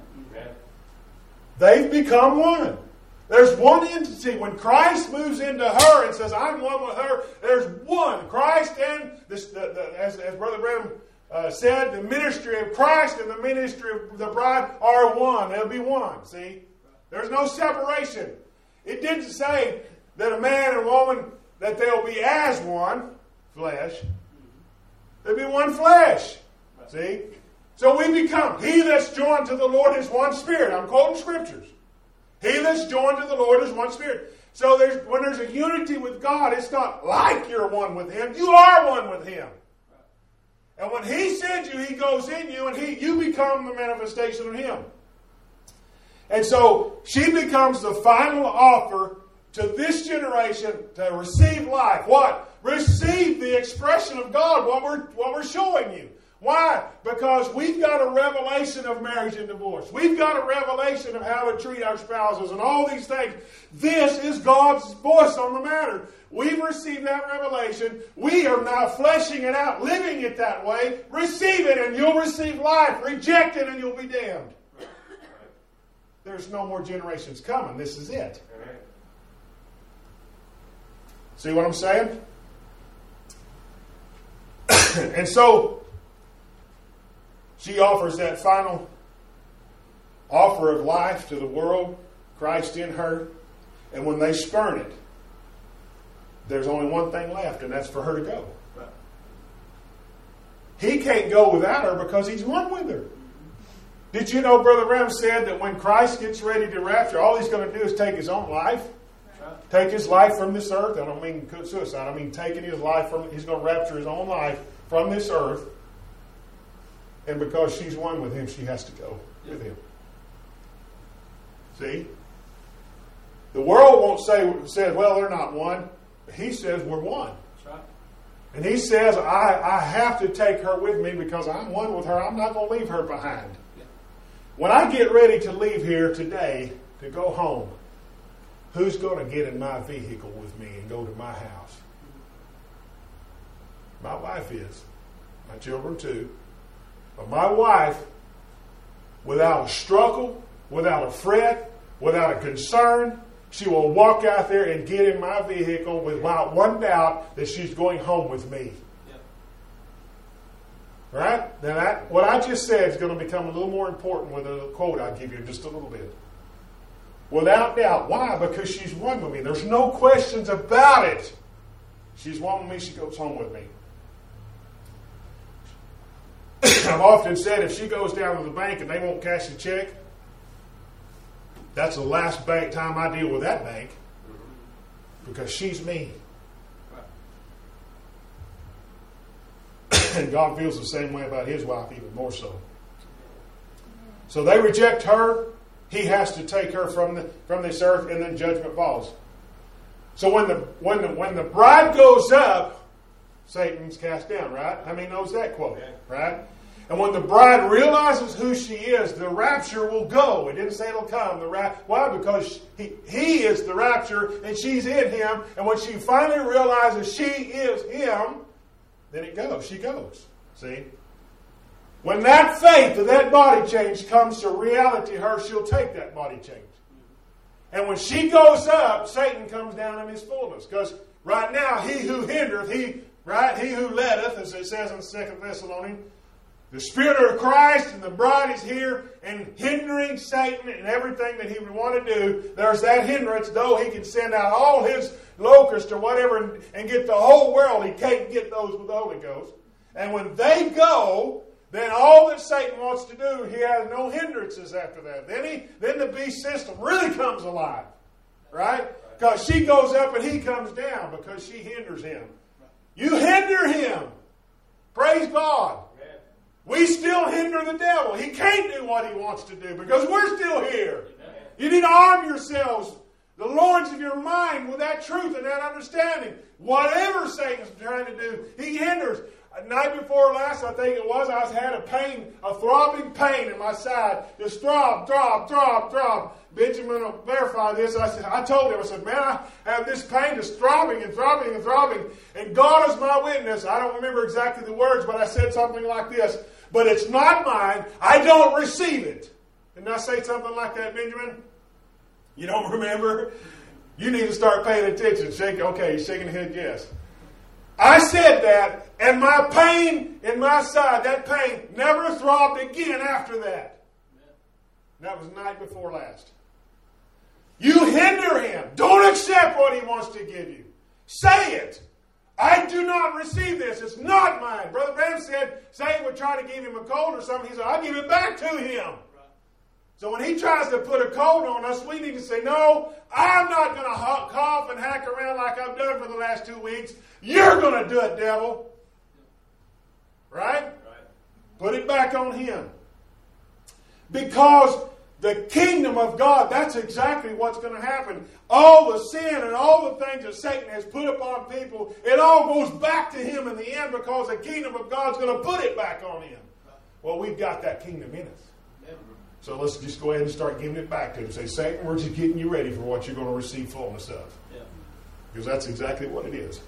They've become one. There's one entity. When Christ moves into her and says, I'm one with her, there's one. Christ and, as Brother Branham said, the ministry of Christ and the ministry of the bride are one. They'll be one. See? There's no separation. It didn't say that a man and woman, that they'll be as one flesh. They'll be one flesh. See? So we become, he that's joined to the Lord is one spirit. I'm quoting scriptures. He that's joined to the Lord is one spirit. So when there's a unity with God, it's not like you're one with Him. You are one with Him. And when He sends you, He goes in you, and you become the manifestation of Him. And so she becomes the final offer to this generation to receive life. What? Receive the expression of God, what we're showing you. Why? Because we've got a revelation of marriage and divorce. We've got a revelation of how to treat our spouses and all these things. This is God's voice on the matter. We've received that revelation. We are now fleshing it out, living it that way. Receive it and you'll receive life. Reject it and you'll be damned. There's no more generations coming. This is it. See what I'm saying? And so, she offers that final offer of life to the world, Christ in her, and when they spurn it, there's only one thing left, and that's for her to go. He can't go without her because he's one with her. Did you know Brother Branham said that when Christ gets ready to rapture, all he's going to do is take his own life? Take his life from this earth. I don't mean suicide. I mean taking his life from, he's going to rapture his own life from this earth. And because she's one with him, she has to go with him. See? The world won't say, well, they're not one. He says we're one. That's right. And he says, I have to take her with me because I'm one with her. I'm not going to leave her behind. Yeah. When I get ready to leave here today to go home, who's going to get in my vehicle with me and go to my house? My wife is. My children too. But my wife, without a struggle, without a fret, without a concern, she will walk out there and get in my vehicle without one doubt that she's going home with me. Yep. Right? Now, what I just said is going to become a little more important with a quote I'll give you in just a little bit. Without doubt. Why? Because she's one with me. There's no questions about it. She's one with me. She goes home with me. I've often said if she goes down to the bank and they won't cash a check, that's the last time I deal with that bank because she's me. And God feels the same way about his wife, even more so. So they reject her. He has to take her from this earth, and then judgment falls. So when the bride goes up, Satan's cast down, right? How many knows that quote? Right? And when the bride realizes who she is, the rapture will go. It didn't say it'll come. Why? Because he is the rapture and she's in him. And when she finally realizes she is him, then it goes. She goes. See? When that faith of that body change comes to reality, she'll take that body change. And when she goes up, Satan comes down in his fullness. Because right now, he who hindereth, he who letteth, as it says in 2 Thessalonians, the Spirit of Christ and the bride is here and hindering Satan and everything that he would want to do. There's that hindrance, though he can send out all his locusts or whatever and get the whole world. He can't get those with the Holy Ghost. And when they go, then all that Satan wants to do, he has no hindrances after that. Then the beast system really comes alive. Right? Because she goes up and he comes down because she hinders him. You hinder him. Praise God. We still hinder the devil. He can't do what he wants to do because we're still here. You need to arm yourselves, the loins of your mind, with that truth and that understanding. Whatever Satan's trying to do, he hinders. Night before last, I think it was, I had a throbbing pain in my side. Just throb. Benjamin will verify this. I told him, I said, man, I have this pain just throbbing and throbbing and throbbing. And God is my witness. I don't remember exactly the words, but I said something like this. But it's not mine. I don't receive it. Didn't I say something like that, Benjamin? You don't remember? You need to start paying attention. Okay, he's shaking his head, yes. I said that, and my pain in my side, that pain never throbbed again after that. That was the night before last. You hinder him. Don't accept what he wants to give you. Say it. I do not receive this. It's not mine. Brother Branham said Satan would try to give him a cold or something. He said, I'll give it back to him. So when he tries to put a cold on us, we need to say, no, I'm not going to cough and hack around like I've done for the last 2 weeks. You're going to do it, devil. Right? Put it back on him. Because the kingdom of God, that's exactly what's going to happen. All the sin and all the things that Satan has put upon people, it all goes back to him in the end because the kingdom of God's going to put it back on him. Well, we've got that kingdom in us. So let's just go ahead and start giving it back to him. Say, Satan, we're just getting you ready for what you're going to receive fullness of. Yeah. Because that's exactly what it is.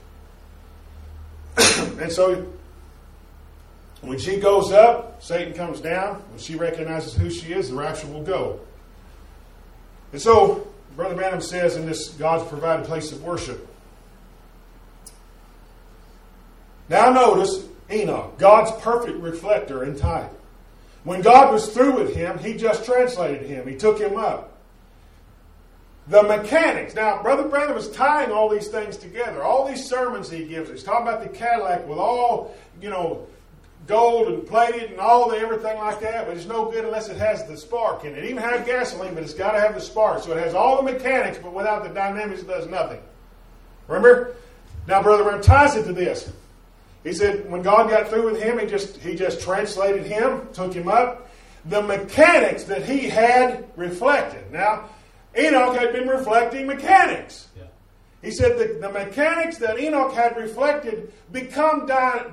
And so, when she goes up, Satan comes down. When she recognizes who she is, the rapture will go. And so, Brother Branham says in this God's provided place of worship. Now notice Enoch, God's perfect reflector and type. When God was through with him, he just translated him. He took him up. The mechanics. Now, Brother Branham is tying all these things together. All these sermons he gives. He's talking about the Cadillac with all, gold and plated and all the everything like that, but it's no good unless it has the spark in it. It even has gasoline, but it's got to have the spark. So it has all the mechanics, but without the dynamics, it does nothing. Remember? Now, Brother Branham ties it to this. He said when God got through with him, he just translated him, took him up. The mechanics that he had reflected. Now, Enoch had been reflecting mechanics. Yeah. He said the mechanics that Enoch had reflected became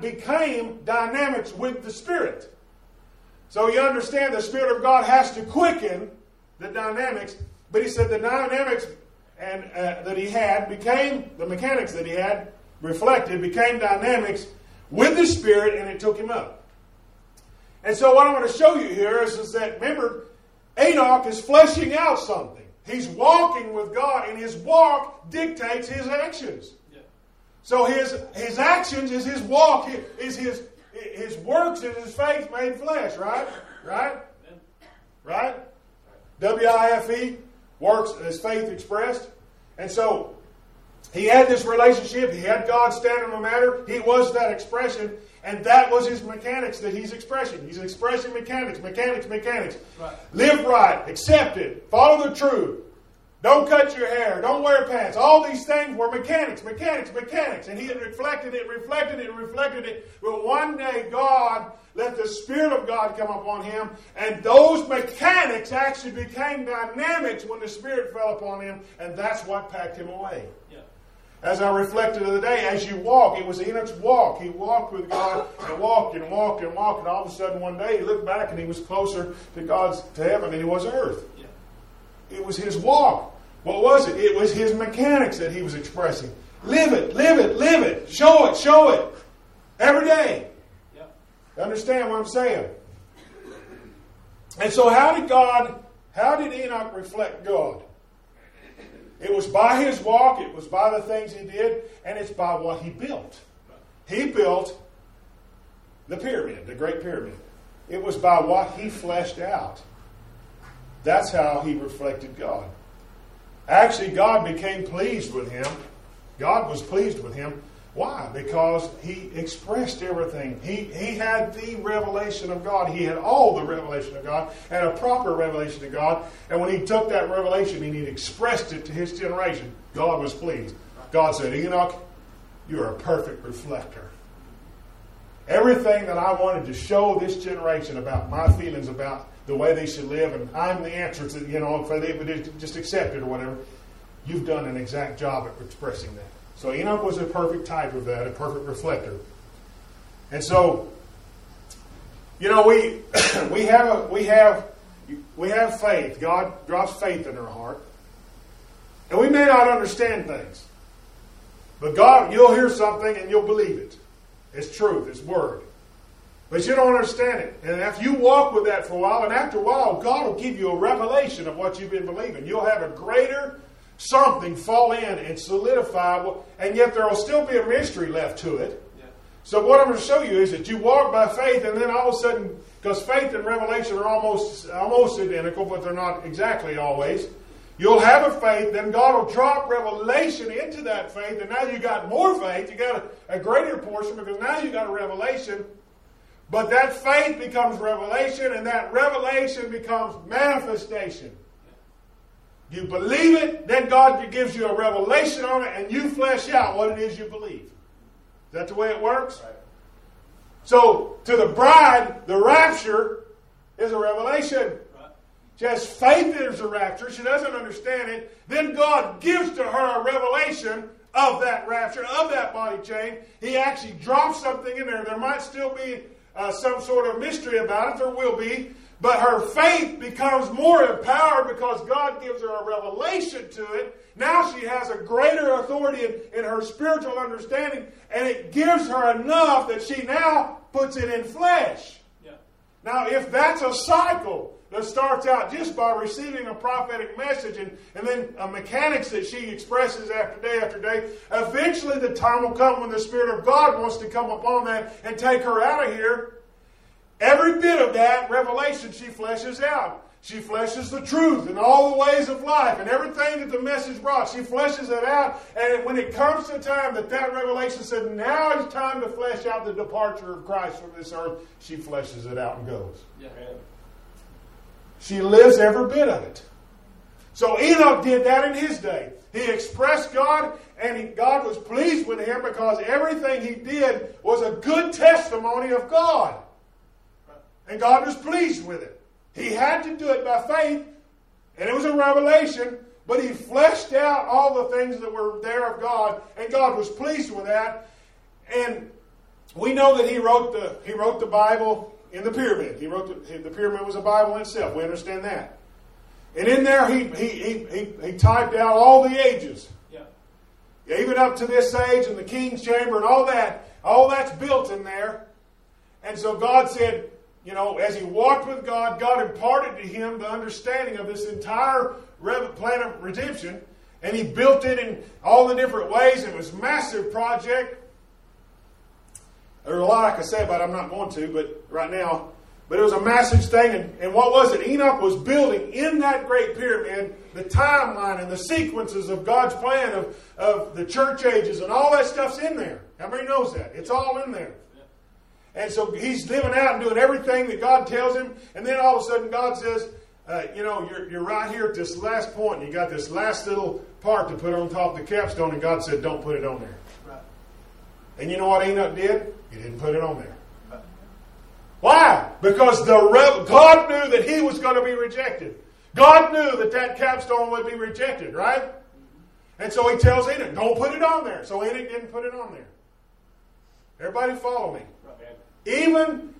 dynamics with the Spirit. So you understand the Spirit of God has to quicken the dynamics. But he said the dynamics that he had became, the mechanics that he had reflected became dynamics with the Spirit, and it took him up. And so what I want to show you here is that, remember, Enoch is fleshing out something. He's walking with God, and his walk dictates his actions. Yeah. So his actions is his walk, is his works is his faith made flesh, right? Right? Right? W-I-F-E, works as faith expressed. And so he had this relationship. He had God stand on the matter. He was that expression. And that was his mechanics that he's expressing. He's expressing mechanics. Right. Live right. Accept it. Follow the truth. Don't cut your hair. Don't wear pants. All these things were mechanics. And he had reflected it. But one day God let the Spirit of God come upon him. And those mechanics actually became dynamics when the Spirit fell upon him. And that's what packed him away. As I reflected the other day, as you walk, it was Enoch's walk. He walked with God and walked, and all of a sudden one day he looked back and he was closer to heaven than he was to earth. Yeah. It was his walk. What was it? It was his mechanics that he was expressing. Live it. Show it. Every day. Yeah. Understand what I'm saying? And so how did Enoch reflect God? It was by his walk, it was by the things he did, and it's by what he built. He built the pyramid, the Great Pyramid. It was by what he fleshed out. That's how he reflected God. Actually, God became pleased with him. God was pleased with him. Why? Because he expressed everything. He had the revelation of God. He had all the revelation of God and a proper revelation of God. And when he took that revelation and he expressed it to his generation, God was pleased. God said, Enoch, you're a perfect reflector. Everything that I wanted to show this generation about my feelings about the way they should live, and I'm the answer to, if they would just accept it or whatever, you've done an exact job at expressing that. So Enoch was a perfect type of that, a perfect reflector. And so, we have faith. God drops faith in our heart. And we may not understand things. But God, you'll hear something and you'll believe it. It's truth, it's word. But you don't understand it. And if you walk with that for a while, and after a while, God will give you a revelation of what you've been believing. You'll have a greater something fall in and solidify, and yet there will still be a mystery left to it. Yeah. So what I'm going to show you is that you walk by faith, and then all of a sudden, because faith and revelation are almost identical, but they're not exactly always. You'll have a faith, then God will drop revelation into that faith, and now you got more faith. You got a greater portion because now you got a revelation. But that faith becomes revelation, and that revelation becomes manifestation. You believe it, then God gives you a revelation on it, and you flesh out what it is you believe. Is that the way it works? Right. So, to the bride, the rapture is a revelation. Right. She has faith there's a rapture. She doesn't understand it. Then God gives to her a revelation of that rapture, of that body change. He actually drops something in there. There might still be some sort of mystery about it. There will be. But her faith becomes more empowered because God gives her a revelation to it. Now she has a greater authority in her spiritual understanding, and it gives her enough that she now puts it in flesh. Yeah. Now, if that's a cycle that starts out just by receiving a prophetic message and then a mechanics that she expresses after day, eventually the time will come when the Spirit of God wants to come upon that and take her out of here. Every bit of that revelation she fleshes out. She fleshes the truth and all the ways of life and everything that the message brought. She fleshes it out. And when it comes to time that revelation said, now it's time to flesh out the departure of Christ from this earth, she fleshes it out and goes. Yeah. She lives every bit of it. So Enoch did that in his day. He expressed God, and God was pleased with him because everything he did was a good testimony of God. And God was pleased with it. He had to do it by faith, and it was a revelation, but he fleshed out all the things that were there of God, and God was pleased with that. And we know that he wrote the Bible in the pyramid. The pyramid was a Bible in itself. We understand that. And in there he typed out all the ages. Yeah. Even up to this age and the king's chamber and all that. All that's built in there. And so God said, as he walked with God, God imparted to him the understanding of this entire plan of redemption. And he built it in all the different ways. It was a massive project. There's a lot I could say about it. I'm not going to, but right now. But it was a massive thing. And what was it? Enoch was building in that great pyramid the timeline and the sequences of God's plan of the church ages and all that stuff's in there. Everybody knows that. It's all in there. And so he's living out and doing everything that God tells him. And then all of a sudden God says, you're right here at this last point. And you got this last little part to put on top of the capstone. And God said, don't put it on there. Right. And you know what Enoch did? He didn't put it on there. Right. Why? Because God knew that he was going to be rejected. God knew that capstone would be rejected, right? And so he tells Enoch, don't put it on there. So Enoch didn't put it on there. Everybody follow me. Even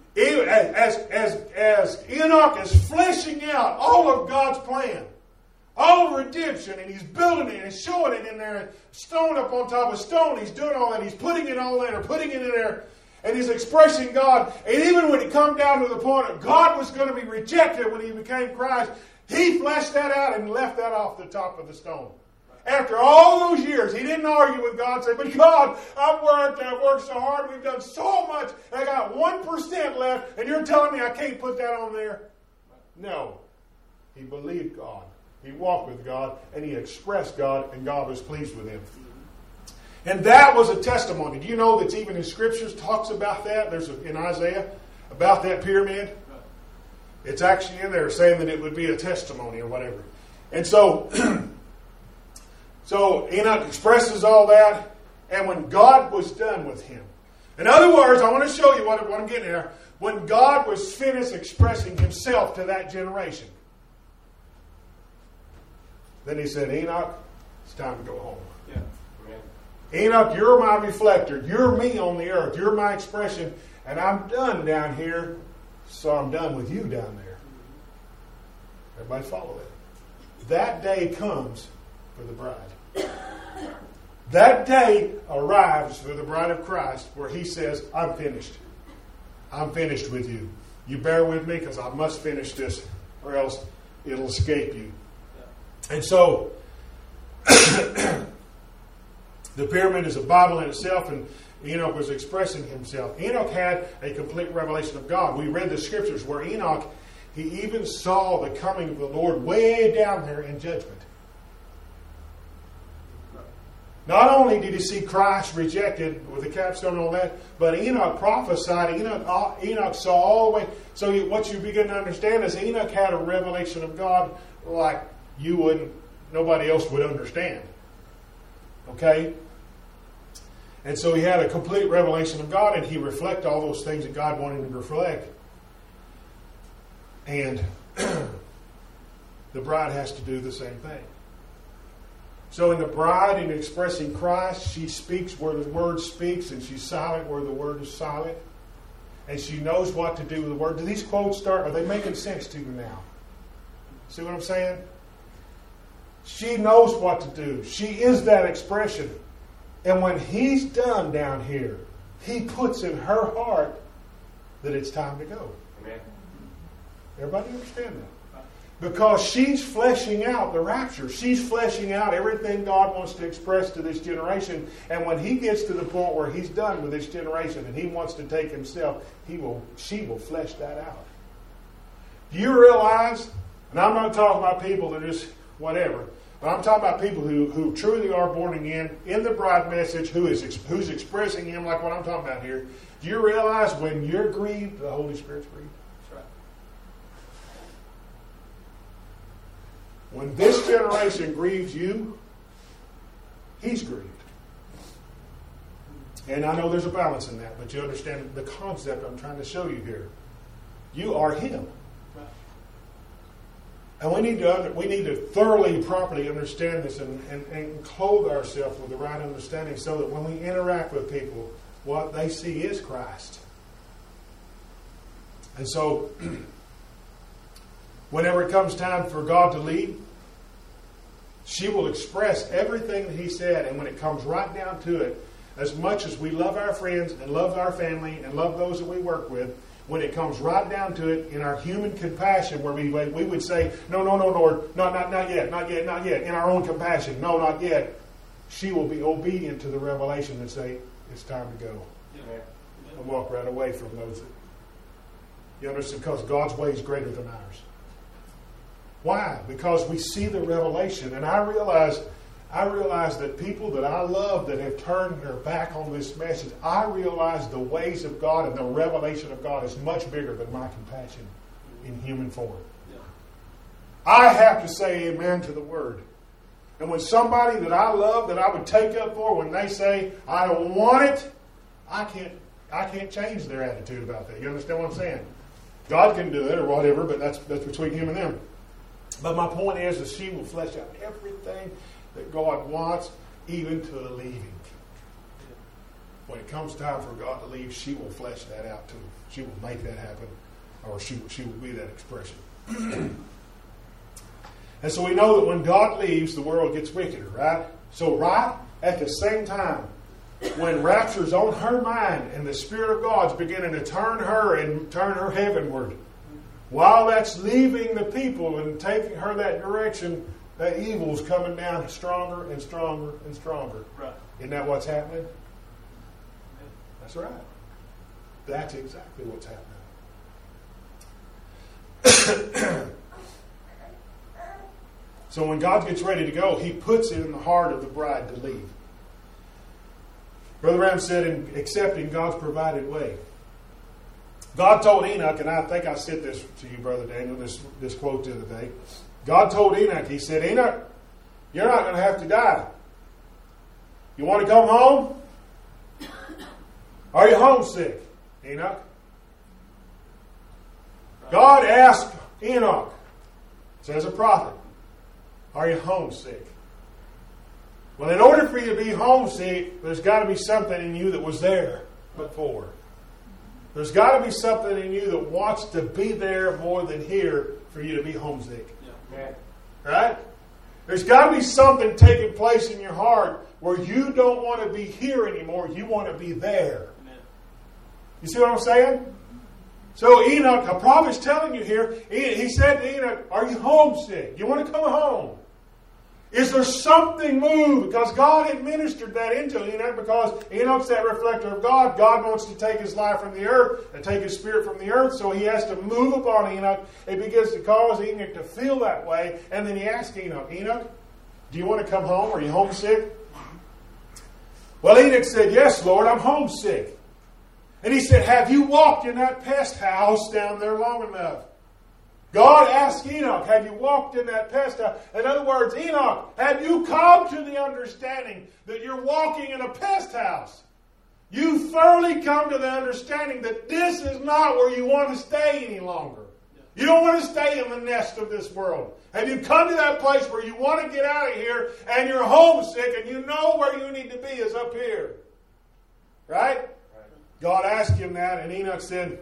as Enoch is fleshing out all of God's plan, all of redemption, and he's building it and showing it in there, stone up on top of stone, he's doing all that, he's putting it all in, or putting it in there, and he's expressing God. And even when it come down to the point that God was going to be rejected when he became Christ, he fleshed that out and left that off the top of the stone. After all those years, he didn't argue with God and say, but God, I've worked so hard, we've done so much, and I got 1% left, and you're telling me I can't put that on there? No. He believed God. He walked with God, and he expressed God, and God was pleased with him. And that was a testimony. Do you know that even in Scriptures talks about that? There's in Isaiah about that pyramid. It's actually in there saying that it would be a testimony or whatever. And so Enoch expresses all that, and when God was done with him. In other words, I want to show you what I'm getting here. When God was finished expressing himself to that generation, then he said, Enoch, it's time to go home. Yeah. Enoch, you're my reflector. You're me on the earth. You're my expression, and I'm done down here, so I'm done with you down there. Everybody follow that. That day comes for the bride. That day arrives for the bride of Christ where he says, I'm finished. I'm finished with you. You bear with me because I must finish this or else it'll escape you. And so the pyramid is a Bible in itself, and Enoch was expressing himself. Enoch had a complete revelation of God. We read the Scriptures where Enoch, he even saw the coming of the Lord way down there in judgment. Not only did he see Christ rejected with the capstone and all that, but Enoch prophesied. Enoch saw all the way. So what you begin to understand is Enoch had a revelation of God like nobody else would understand. Okay? And so he had a complete revelation of God, and he reflected all those things that God wanted him to reflect. And the bride has to do the same thing. So in the bride, in expressing Christ, she speaks where the Word speaks, and she's silent where the Word is silent. And she knows what to do with the Word. Do these quotes are they making sense to you now? See what I'm saying? She knows what to do. She is that expression. And when he's done down here, he puts in her heart that it's time to go. Amen. Everybody understand that? Because she's fleshing out the rapture. She's fleshing out everything God wants to express to this generation. And when he gets to the point where he's done with this generation and he wants to take himself, she will flesh that out. Do you realize, And I'm not talking about people that are just whatever. But I'm talking about people who truly are born again in the bride message, who's expressing Him like what I'm talking about here. Do you realize when you're grieved, the Holy Spirit's grieved?
That's right.
When this generation grieves you, He's grieved. And I know there's a balance in that, but you understand the concept I'm trying to show you here. You are Him.
Right.
And we need to thoroughly, properly understand this and clothe ourselves with the right understanding so that when we interact with people, what they see is Christ. And so, whenever it comes time for God to lead, she will express everything that He said. And when it comes right down to it, as much as we love our friends and love our family and love those that we work with, when it comes right down to it, in our human compassion, where we would say, no, Lord, not yet, not yet, not yet. In our own compassion, no, not yet. She will be obedient to the revelation and say, it's time to go.
Yeah.
And walk right away from those. You understand? Because God's way is greater than ours. Why? Because we see the revelation. And I realize that people that I love that have turned their back on this message, I realize the ways of God and the revelation of God is much bigger than my compassion in human form.
Yeah.
I have to say amen to the word. And when somebody that I love, that I would take up for, when they say, I don't want it, I can't change their attitude about that. You understand what I'm saying? God can do it or whatever, but that's between Him and them. But my point is that she will flesh out everything that God wants, even to the leaving. When it comes time for God to leave, she will flesh that out too. She will make that happen, or she will be that expression. And so we know that when God leaves, the world gets wickeder, right? So right at the same time, when rapture's on her mind and the Spirit of God's beginning to turn her heavenward, while that's leaving the people and taking her that direction, that evil's coming down stronger and stronger and stronger.
Right.
Isn't that what's happening? That's right. That's exactly what's happening. So when God gets ready to go, He puts it in the heart of the bride to leave. Brother Ram said, except in God's provided way. God told Enoch, and I think I said this to you, Brother Daniel, this quote the other day. God told Enoch, He said, Enoch, you're not going to have to die. You want to come home? Are you homesick, Enoch? God asked Enoch, says a prophet, are you homesick? Well, in order for you to be homesick, there's got to be something in you that was there before. There's got to be something in you that wants to be there more than here for you to be homesick.
Yeah.
Right? There's got to be something taking place in your heart where you don't want to be here anymore. You want to be there.
Amen.
You see what I'm saying? So Enoch, a prophet's telling you here, he said to Enoch, are you homesick? You want to come home? Is there something moved? Because God administered that into Enoch, because Enoch's that reflector of God. God wants to take his life from the earth and take his spirit from the earth, so he has to move upon Enoch. It begins to cause Enoch to feel that way. And then he asks Enoch, Enoch, do you want to come home? Are you homesick? Well, Enoch said, yes, Lord, I'm homesick. And he said, have you walked in that pest house down there long enough? God asked Enoch, have you walked in that pest house? In other words, Enoch, have you come to the understanding that you're walking in a pest house? You thoroughly come to the understanding that this is not where you want to stay any longer. You don't want to stay in the nest of this world. Have you come to that place where you want to get out of here and you're homesick and you know where you need to be is up here? Right? God asked him that, and Enoch said,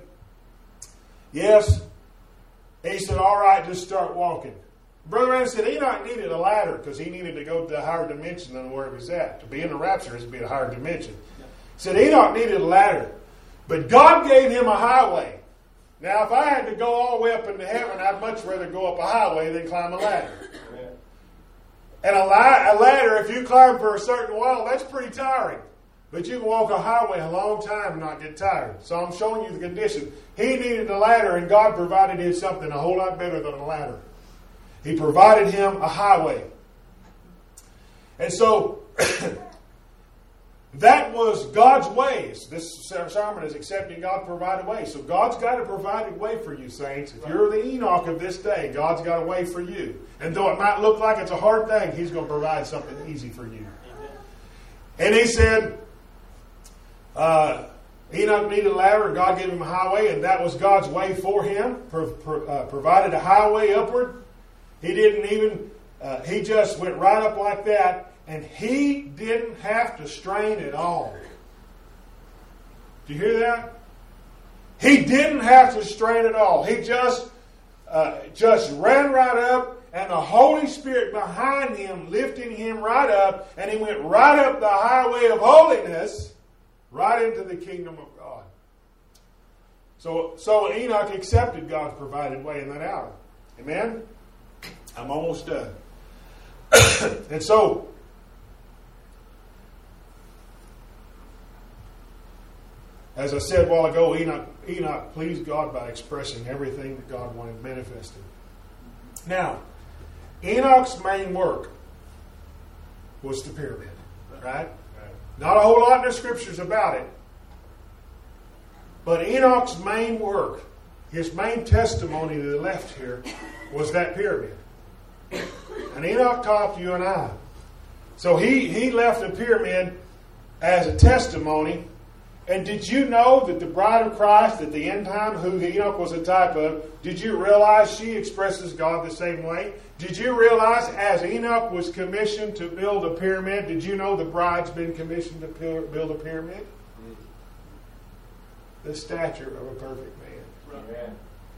yes. He said, all right, just start walking. Brother Ram said Enoch needed a ladder because he needed to go to a higher dimension than where he was at. To be in the rapture is to be at a higher dimension. He said Enoch needed a ladder. But God gave him a highway. Now, if I had to go all the way up into heaven, I'd much rather go up a highway than climb a ladder. And a ladder, if you climb for a certain while, that's pretty tiring. But you can walk a highway a long time and not get tired. So I'm showing you the condition. He needed a ladder, and God provided him something a whole lot better than a ladder. He provided him a highway. And so, that was God's ways. This sermon is accepting God's provided way. So God's got a provided way for you, saints. If you're the Enoch of this day, God's got a way for you. And though it might look like it's a hard thing, He's going to provide something easy for you. And he said, Enoch needed a ladder, and God gave him a highway, and that was God's way for him. Provided a highway upward. He didn't even, he just went right up like that. And he didn't have to strain at all. Do you hear that? He didn't have to strain at all. He just ran right up, and the Holy Spirit behind him, lifting him right up, and he went right up the highway of holiness, right into the kingdom of God. So Enoch accepted God's provided way in that hour. Amen? I'm almost done. And so, as I said a while ago, Enoch pleased God by expressing everything that God wanted manifested. Now, Enoch's main work was the pyramid, right? Not a whole lot in the scriptures about it. But Enoch's main work, his main testimony that he left here, was that pyramid. And Enoch taught you and I. So he left the pyramid as a testimony. And did you know that the bride of Christ at the end time, who Enoch was a type of, did you realize she expresses God the same way? Did you realize as Enoch was commissioned to build a pyramid, did you know the bride's been commissioned to build a pyramid? The stature of a perfect man. Amen.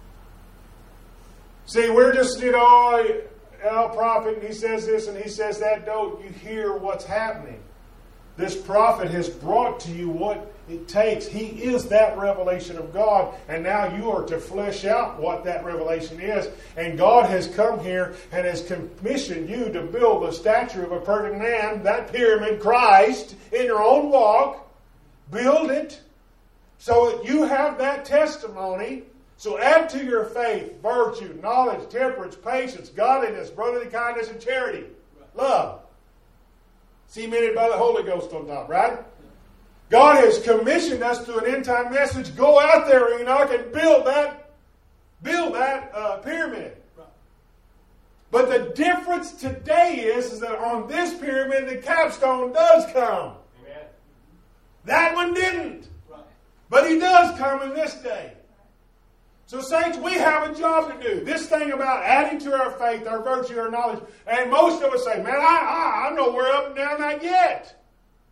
See, we're just, prophet, and he says this and he says that. Don't you hear what's happening? This prophet has brought to you what it takes. He is that revelation of God, and now you are to flesh out what that revelation is. And God has come here and has commissioned you to build the stature of a perfect man, that pyramid, Christ, in your own walk. Build it so that you have that testimony. So add to your faith virtue, knowledge, temperance, patience, godliness, brotherly kindness, and charity. Love. Cemented by the Holy Ghost on top, right? God has commissioned us to an end-time message. Go out there, Enoch, and build that pyramid. But the difference today is that on this pyramid, the capstone does come. Amen. That one didn't. Right. But he does come in this day. So, saints, we have a job to do. This thing about adding to our faith, our virtue, our knowledge. And most of us say, man, I'm nowhere up and down that yet.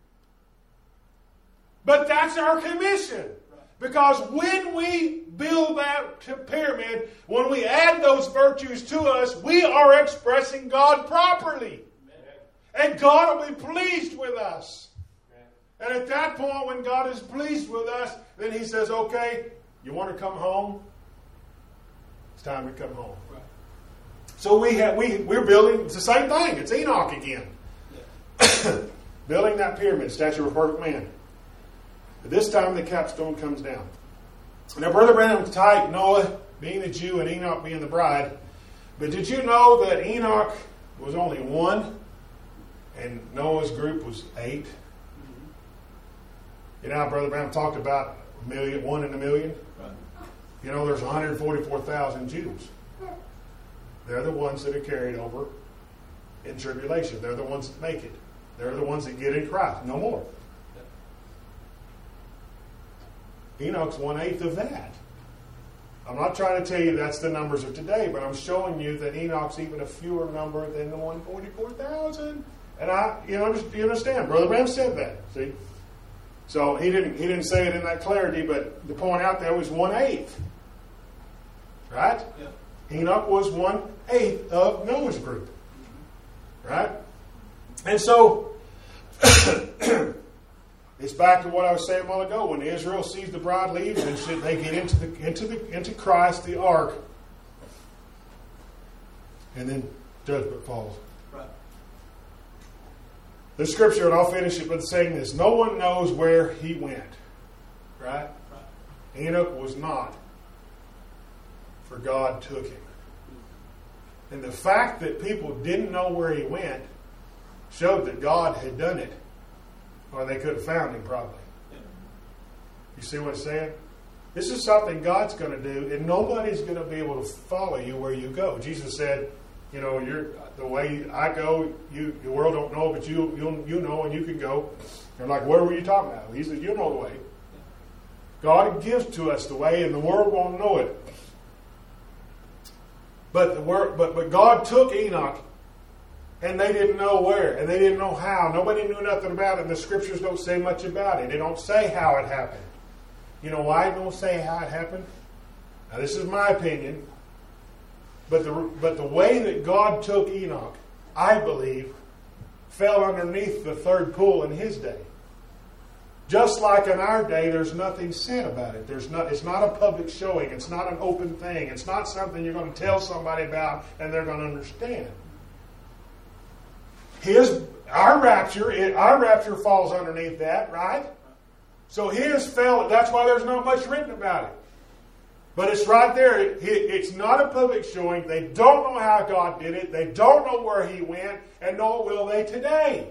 But that's our commission. Because when we build that pyramid, when we add those virtues to us, we are expressing God properly. And God will be pleased with us. And at that point, when God is pleased with us, then He says, okay, you want to come home? It's time to come home. Right. So we're building, it's the same thing. It's Enoch again. Yeah. Building that pyramid, stature of a perfect man. But this time the capstone comes down. Now Brother Branham typed Noah being the Jew and Enoch being the bride. But did you know that Enoch was only one and Noah's group was 8? Mm-hmm. You know how Brother Branham talked about 1 in a million? Right. You know, there's 144,000 Jews. They're the ones that are carried over in tribulation. They're the ones that make it. They're the ones that get in Christ. No more. Enoch's 1/8 of that. I'm not trying to tell you that's the numbers of today, but I'm showing you that Enoch's even a fewer number than the 144,000. And you understand? Brother Branham said that. See? So he didn't say it in that clarity, but the point out there was 1/8. Right? Yeah. Enoch was 1/8 of Noah's group. Right? And so it's back to what I was saying a while ago. When Israel sees the bride leave, and they get into Christ, the ark, and then judgment falls. Right. The scripture, and I'll finish it by saying this: no one knows where he went. Right? Enoch was not, for God took him. And the fact that people didn't know where he went showed that God had done it, or they could have found him probably. You see what I'm saying? This is something God's going to do, and nobody's going to be able to follow you where you go. Jesus said, you're the way I go, the world don't know, but you know, and you can go. They're like, what were you talking about? He said, you know the way. God gives to us the way, and the world won't know it. But God took Enoch, and they didn't know where, and they didn't know how. Nobody knew nothing about it, and the scriptures don't say much about it. They don't say how it happened. You know why they don't say how it happened? Now, this is my opinion. But the way that God took Enoch, I believe, fell underneath the third pool in his day. Just like in our day, there's nothing said about it. It's not a public showing. It's not an open thing. It's not something you're going to tell somebody about and they're going to understand. Our rapture falls underneath that, right? So his fell. That's why there's not much written about it. But it's right there. It's not a public showing. They don't know how God did it. They don't know where he went, and nor will they today.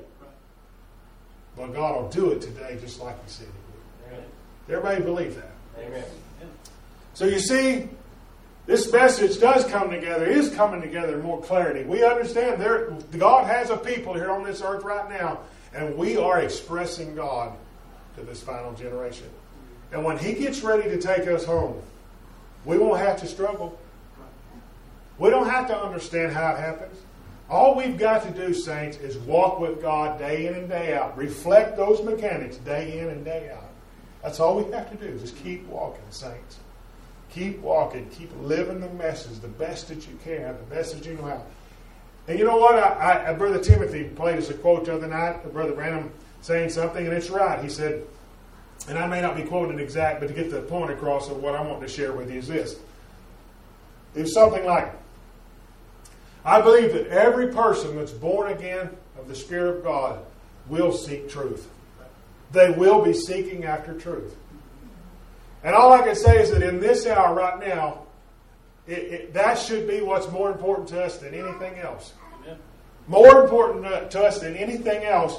But God will do it today just like he said he would. Everybody believe that?
Amen.
So you see, this message is coming together in more clarity. We understand God has a people here on this earth right now, and we are expressing God to this final generation. And when he gets ready to take us home, we won't have to struggle. We don't have to understand how it happens. All we've got to do, saints, is walk with God day in and day out. Reflect those mechanics day in and day out. That's all we have to do. Just keep walking, saints. Keep walking. Keep living the message the best that you can, the best that you know how. And you know what? Brother Timothy played us a quote the other night. Brother Branham saying something, and it's right. He said, and I may not be quoting it exact, but to get the point across of what I want to share with you is this. It's something like, I believe that every person that's born again of the Spirit of God will seek truth. They will be seeking after truth. And all I can say is that in this hour right now, that should be what's more important to us than anything else. More important to us than anything else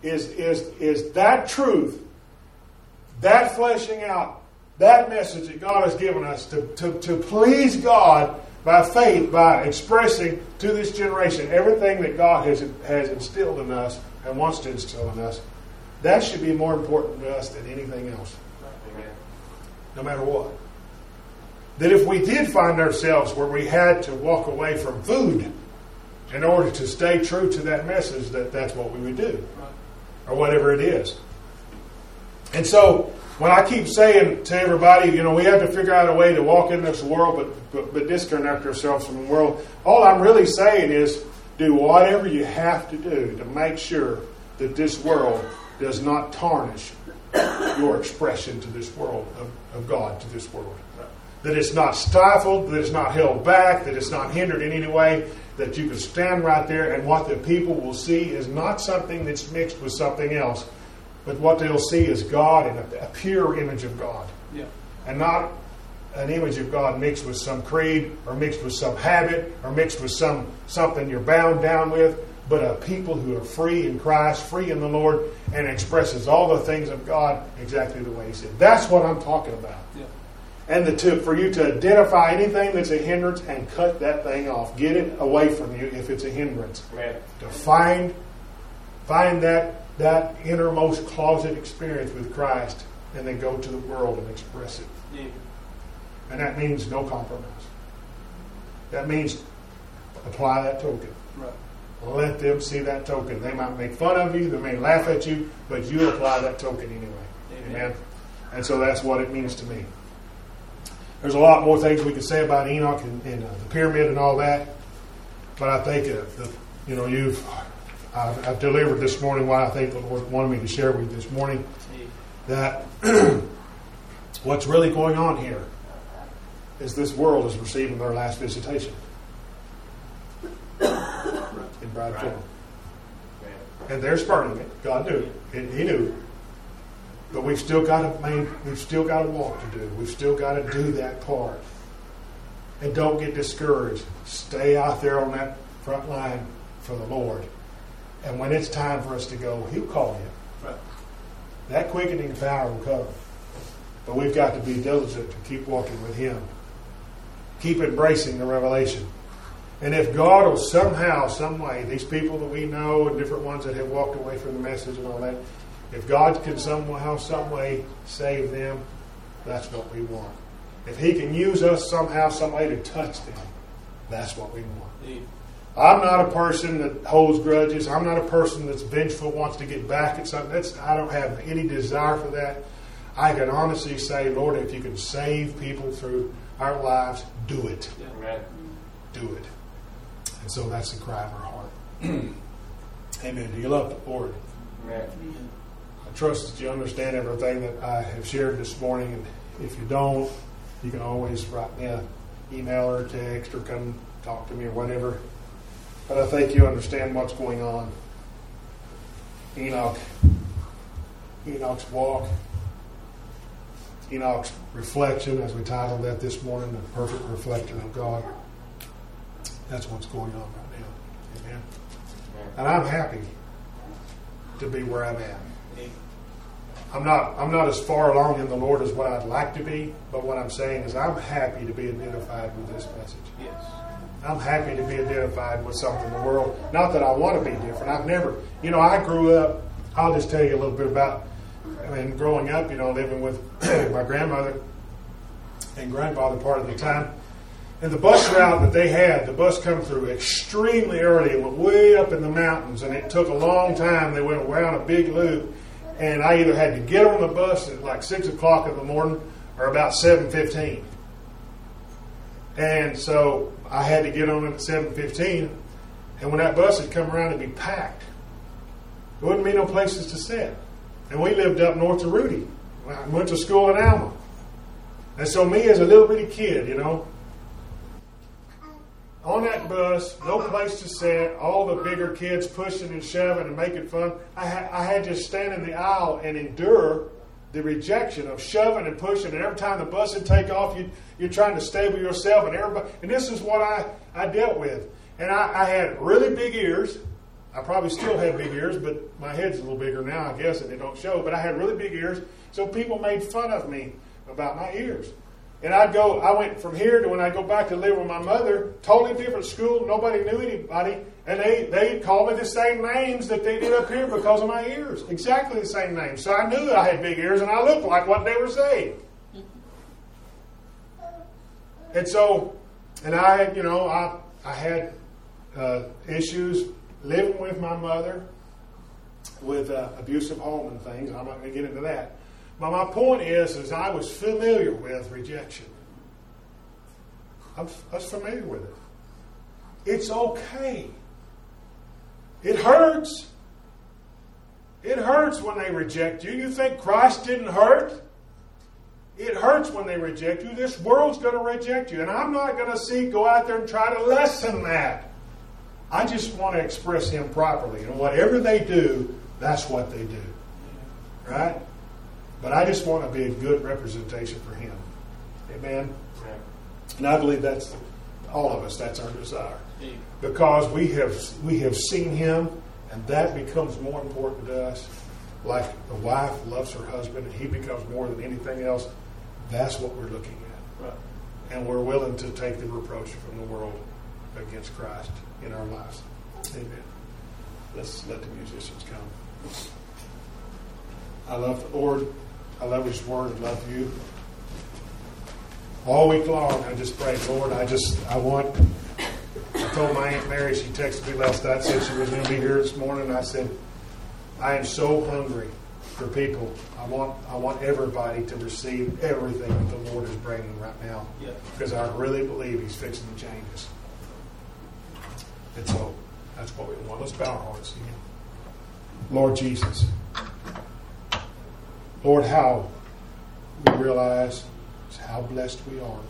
is that truth, that fleshing out, that message that God has given us to please God by faith, by expressing to this generation everything that God has instilled in us and wants to instill in us. That should be more important to us than anything else.
Amen.
No matter what. That if we did find ourselves where we had to walk away from food in order to stay true to that message, that's what we would do. Or whatever it is. And so, when I keep saying to everybody, we have to figure out a way to walk in this world but disconnect ourselves from the world, all I'm really saying is do whatever you have to do to make sure that this world does not tarnish your expression to this world, of God to this world. That it's not stifled, that it's not held back, that it's not hindered in any way, that you can stand right there and what the people will see is not something that's mixed with something else, but what they'll see is God and a pure image of God.
Yeah.
And not an image of God mixed with some creed or mixed with some habit or mixed with something you're bound down with, but a people who are free in Christ, free in the Lord, and expresses all the things of God exactly the way He said. That's what I'm talking about.
Yeah.
And for you to identify anything that's a hindrance and cut that thing off. Get it away from you if it's a hindrance.
Right.
To find that innermost closet experience with Christ and then go to the world and express it.
Yeah.
And that means no compromise. That means apply that token.
Right.
Let them see that token. They might make fun of you, they may laugh at you, but you apply that token anyway. Amen. And so that's what it means to me. There's a lot more things we could say about Enoch and the pyramid and all that, but I think I've delivered this morning what I think the Lord wanted me to share with you this morning. That what's really going on here is this world is receiving their last visitation in bride form, and they're spurning it. God knew it. He knew. But we've still got to walk to do. We've still got to do that part. And don't get discouraged. Stay out there on that front line for the Lord. And when it's time for us to go, He'll call you.
Right.
That quickening power will come. But we've got to be diligent to keep walking with Him. Keep embracing the revelation. And if God will somehow, some way, these people that we know and different ones that have walked away from the message and all that, if God can somehow, some way save them, that's what we want. If He can use us somehow, some way to touch them, that's what we want.
Yeah.
I'm not a person that holds grudges. I'm not a person that's vengeful, wants to get back at something. I don't have any desire for that. I can honestly say, Lord, if you can save people through our lives, do it.
Yeah. Right.
Do it. And so that's the cry of our heart. Amen. Do you love the Lord?
Right.
I trust that you understand everything that I have shared this morning. And if you don't, you can always write me an email or a text or come talk to me or whatever. But I think you understand what's going on. Enoch's walk, Enoch's reflection, as we titled that this morning, the perfect reflection of God. That's what's going on right now. Amen. And I'm happy to be where I'm at. I'm not as far along in the Lord as what I'd like to be, but what I'm saying is I'm happy to be identified with this message.
Yes.
I'm happy to be identified with something in the world. Not that I want to be different. I've never, I grew up, I'll just tell you a little bit about, growing up, living with my grandmother and grandfather part of the time. And the bus route that they had, the bus come through extremely early and went way up in the mountains, and it took a long time. They went around a big loop, and I either had to get on the bus at like 6 o'clock in the morning or about 7:15. And so I had to get on it at 7:15, and when that bus had come around, it'd be packed. There wouldn't be no places to sit. And we lived up north of Rudy. I went to school in Alma. And so me as a little bitty kid, on that bus, no place to sit, all the bigger kids pushing and shoving and making fun. I had to stand in the aisle and endure the rejection of shoving and pushing. And every time the bus would take off, you're trying to stable yourself. And everybody. And this is what I dealt with. And I had really big ears. I probably still have big ears, but my head's a little bigger now, I guess, and they don't show. But I had really big ears, so people made fun of me about my ears. And I went from here to when I go back to live with my mother, totally different school, nobody knew anybody, and they called me the same names that they did up here because of my ears. Exactly the same names. So I knew I had big ears, and I looked like what they were saying. And so, I had issues living with my mother with abusive home and things. I'm not going to get into that. But my point is I was familiar with rejection. I was familiar with it. It's okay. It hurts. It hurts when they reject you. You think Christ didn't hurt? It hurts when they reject you. This world's going to reject you. And I'm not going to go out there and try to lessen that. I just want to express Him properly. And whatever they do, that's what they do. Right? But I just want to be a good representation for Him. Amen? And I believe that's all of us. That's our desire. Because we have seen Him, and that becomes more important to us. Like the wife loves her husband, and he becomes more than anything else. That's what we're looking at. Right. And we're willing to take the reproach from the world against Christ in our lives. Amen. Let's let the musicians come. I love the Lord. I love His Word. I love you. All week long, I just prayed, Lord, I told my Aunt Mary, she texted me last night, said she was going to be here this morning, and I said, I am so hungry for people. I want everybody to receive everything that the Lord is bringing right now. Yeah. Because I really believe He's fixing to change us. And so, that's what we want. Let's bow our hearts to Him. Lord Jesus, Lord, how we realize how blessed we are.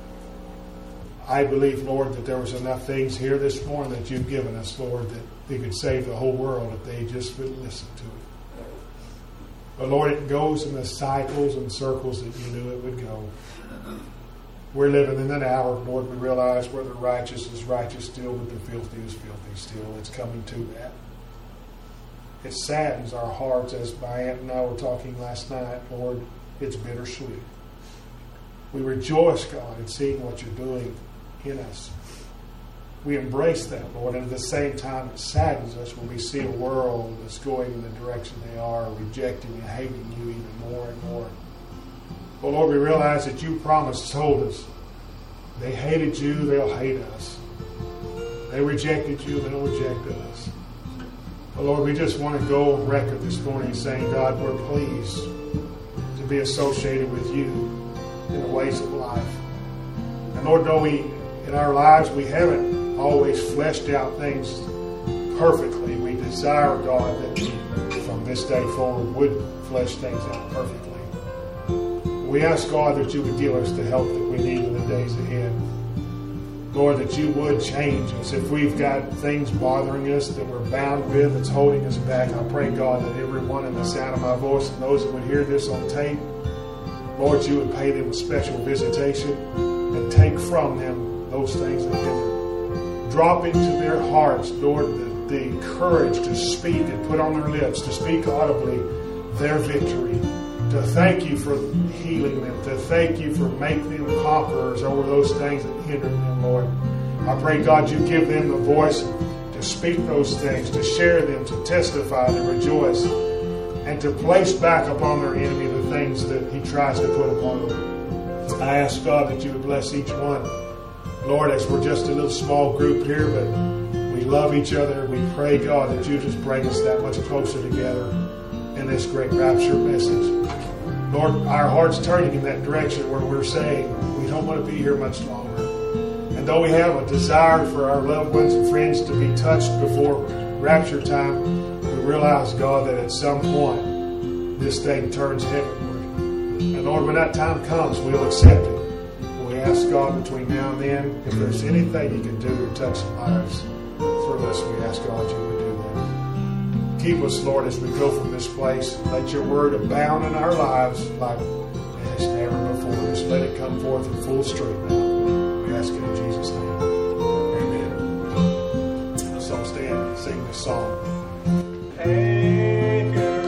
I believe, Lord, that there was enough things here this morning that You've given us, Lord, that they could save the whole world if they just would listen to it. But Lord, it goes in the cycles and circles that You knew it would go. We're living in an hour, Lord, we realize where the righteous is righteous still, but the filthy is filthy still. It's coming to that. It saddens our hearts, as my aunt and I were talking last night, Lord. It's bittersweet. We rejoice, God, in seeing what you're doing in us. We embrace that, Lord, and at the same time it saddens us when we see a world that's going in the direction they are, rejecting and hating you even more and more. But Lord, we realize that you promised, told us, they hated you, they'll hate us. They rejected you, they'll reject us. But Lord, we just want to go on record this morning saying, God, we're pleased to be associated with you in the ways of life. And Lord, though in our lives we haven't always fleshed out things perfectly, we desire, God, that we, from this day forward, would flesh things out perfectly. We ask, God, that you would give us the help that we need in the days ahead. Lord, that you would change us. If we've got things bothering us that we're bound with, that's holding us back, I pray, God, that everyone in the sound of my voice and those that would hear this on tape, Lord, you would pay them a special visitation and take from them those things that hinder them. Drop into their hearts, Lord, the courage to speak and put on their lips, to speak audibly their victory, to thank you for healing them, to thank you for making them conquerors over those things that hindered them, Lord. I pray, God, you give them the voice to speak those things, to share them, to testify, to rejoice, and to place back upon their enemy the things that he tries to put upon them. I ask, God, that you would bless each one. Lord, as we're just a little small group here, but we love each other. We pray, God, that you just bring us that much closer together in this great rapture message. Lord, our heart's turning in that direction where we're saying we don't want to be here much longer. And though we have a desire for our loved ones and friends to be touched before rapture time, we realize, God, that at some point this thing turns heavenward. And Lord, when that time comes, we'll accept it. We ask, God, between now and then, if there's anything you can do to touch lives through us, we ask, God, you would do that. Keep us, Lord, as we go from this place. Let your word abound in our lives like as never before. Just let it come forth in full strength now. We ask it in Jesus' name. Amen. Let's all stand and sing this song. Take your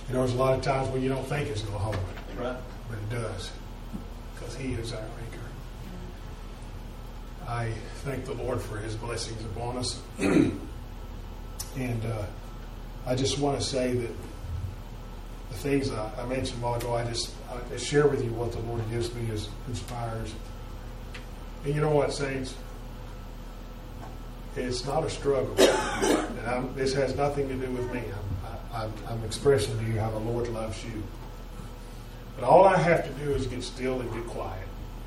You know, there's a lot of times when you don't think it's going to hold,
Right.
but it does, because He is our anchor. I thank the Lord for His blessings upon us. And I just want to say that the things I mentioned a while ago, I share with you what the Lord gives me as inspires. And you know what, saints? It's not a struggle. And this has nothing to do with me. I'm expressing to you how the Lord loves you. But all I have to do is get still and get quiet.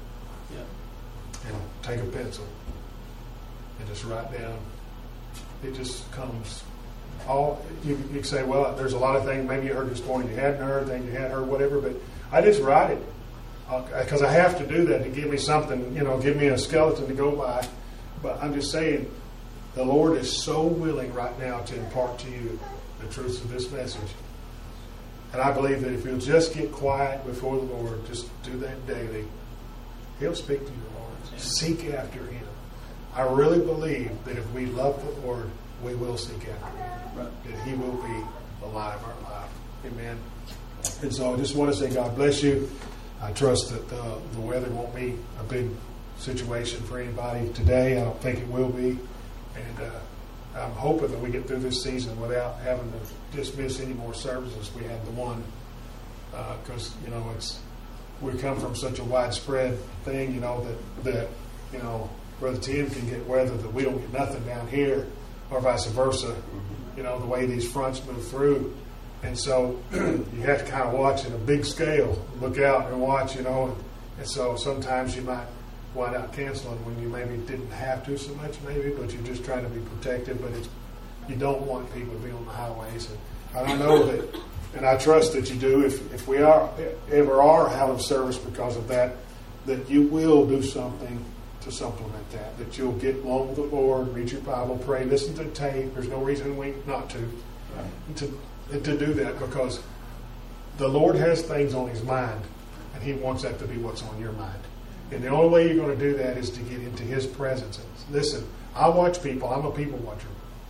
Yeah. And take a pencil and just write down. It just comes. You can say, well, there's a lot of things maybe you heard this morning you hadn't heard, things you had heard, whatever, but I just write it. Because I have to do that to give me something, give me a skeleton to go by. But I'm just saying, the Lord is so willing right now to impart to you the truths of this message. And I believe that if you'll just get quiet before the Lord, just do that daily, He'll speak to you, Lord. Seek after Him. I really believe that if we love the Lord, we will seek after Him. Right. That He will be the light of our life. Amen. And so I just want to say God bless you. I trust that the weather won't be a big situation for anybody today. I don't think it will be. And I'm hoping that we get through this season without having to dismiss any more services. We had the one because, we come from such a widespread thing, that Brother Tim can get weather that we don't get nothing down here, or vice versa, the way these fronts move through. And so you have to kind of watch in a big scale, look out and watch, and so sometimes you might wind up canceling when you maybe didn't have to so much, maybe, but you're just trying to be protective. But you don't want people to be on the highways. And I know that, and I trust that you do, if we ever are out of service because of that you will do something to supplement that you'll get along with the Lord, read your Bible, pray, listen to the tape. There's no reason not to. Right. To do that, because the Lord has things on His mind, and He wants that to be what's on your mind. And the only way you're going to do that is to get into His presence. And listen, I watch people. I'm a people watcher.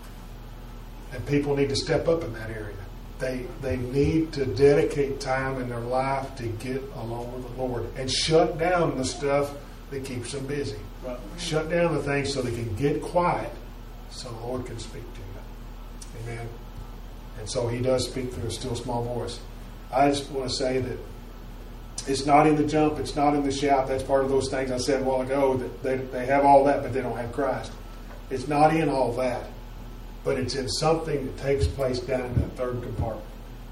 And people need to step up in that area. They need to dedicate time in their life to get along with the Lord and shut down the stuff that keeps them busy. Right. Shut down the things so they can get quiet so the Lord can speak to you. Amen. And so He does speak through a still small voice. I just want to say that it's not in the jump, it's not in the shout. That's part of those things I said a while ago, that they have all that, but they don't have Christ. It's not in all that, but it's in something that takes place down in that third compartment.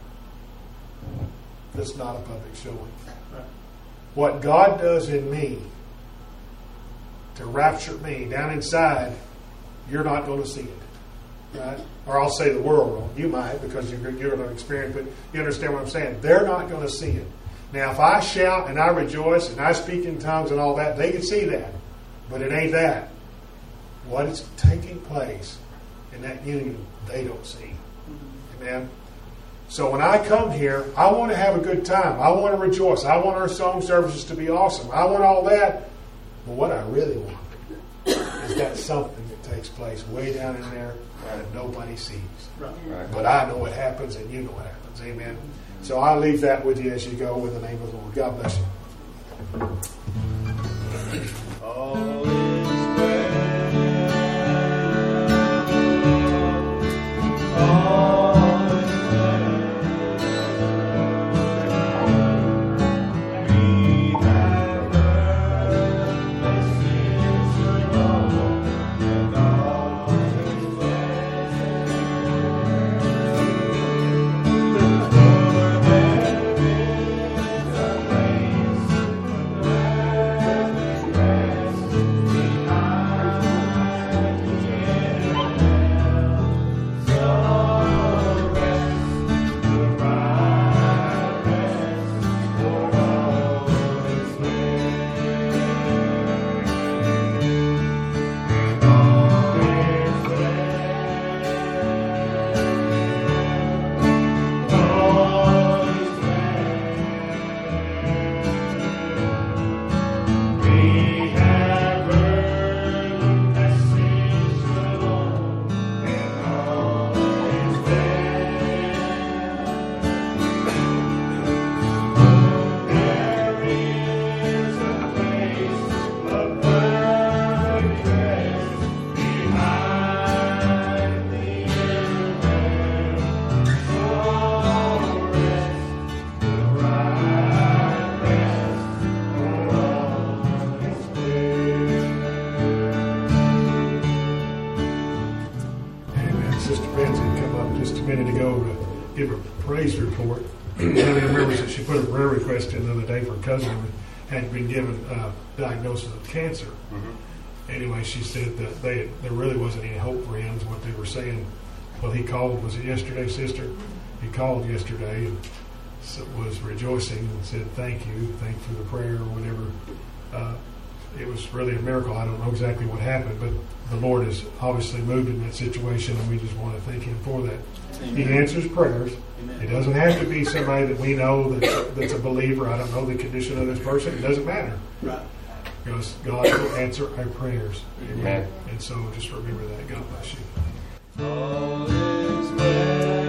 That's not a public showing. Right. What God does in me to rapture me down inside, you're not going to see it. Right? Or I'll say the world won't. You might, because you're going to experience, but you understand what I'm saying. They're not going to see it. Now, if I shout and I rejoice and I speak in tongues and all that, they can see that. But it ain't that. What is taking place in that union, they don't see. Amen? So when I come here, I want to have a good time. I want to rejoice. I want our song services to be awesome. I want all that. But what I really want is that something that takes place way down in there that nobody sees. Right. But I know what happens and you know what happens. Amen. So I leave that with you as you go in the name of the Lord. God bless you. All is well. praise report. Kelly remembers that she put a prayer request in the other day for a cousin who had been given a diagnosis of cancer. Anyway, she said that there really wasn't any hope for him, is what they were saying. Well, he called, was it yesterday, sister? He called yesterday and was rejoicing and said, thank you for the prayer or whatever. It was really a miracle. I don't know exactly what happened, but the Lord has obviously moved in that situation, and we just want to thank Him for that. Amen. He answers prayers. Amen. It doesn't have to be somebody that we know that's a believer. I don't know the condition of this person. It doesn't matter. Right. Because God will answer our prayers. Amen. And so just remember that. God bless you. All is well.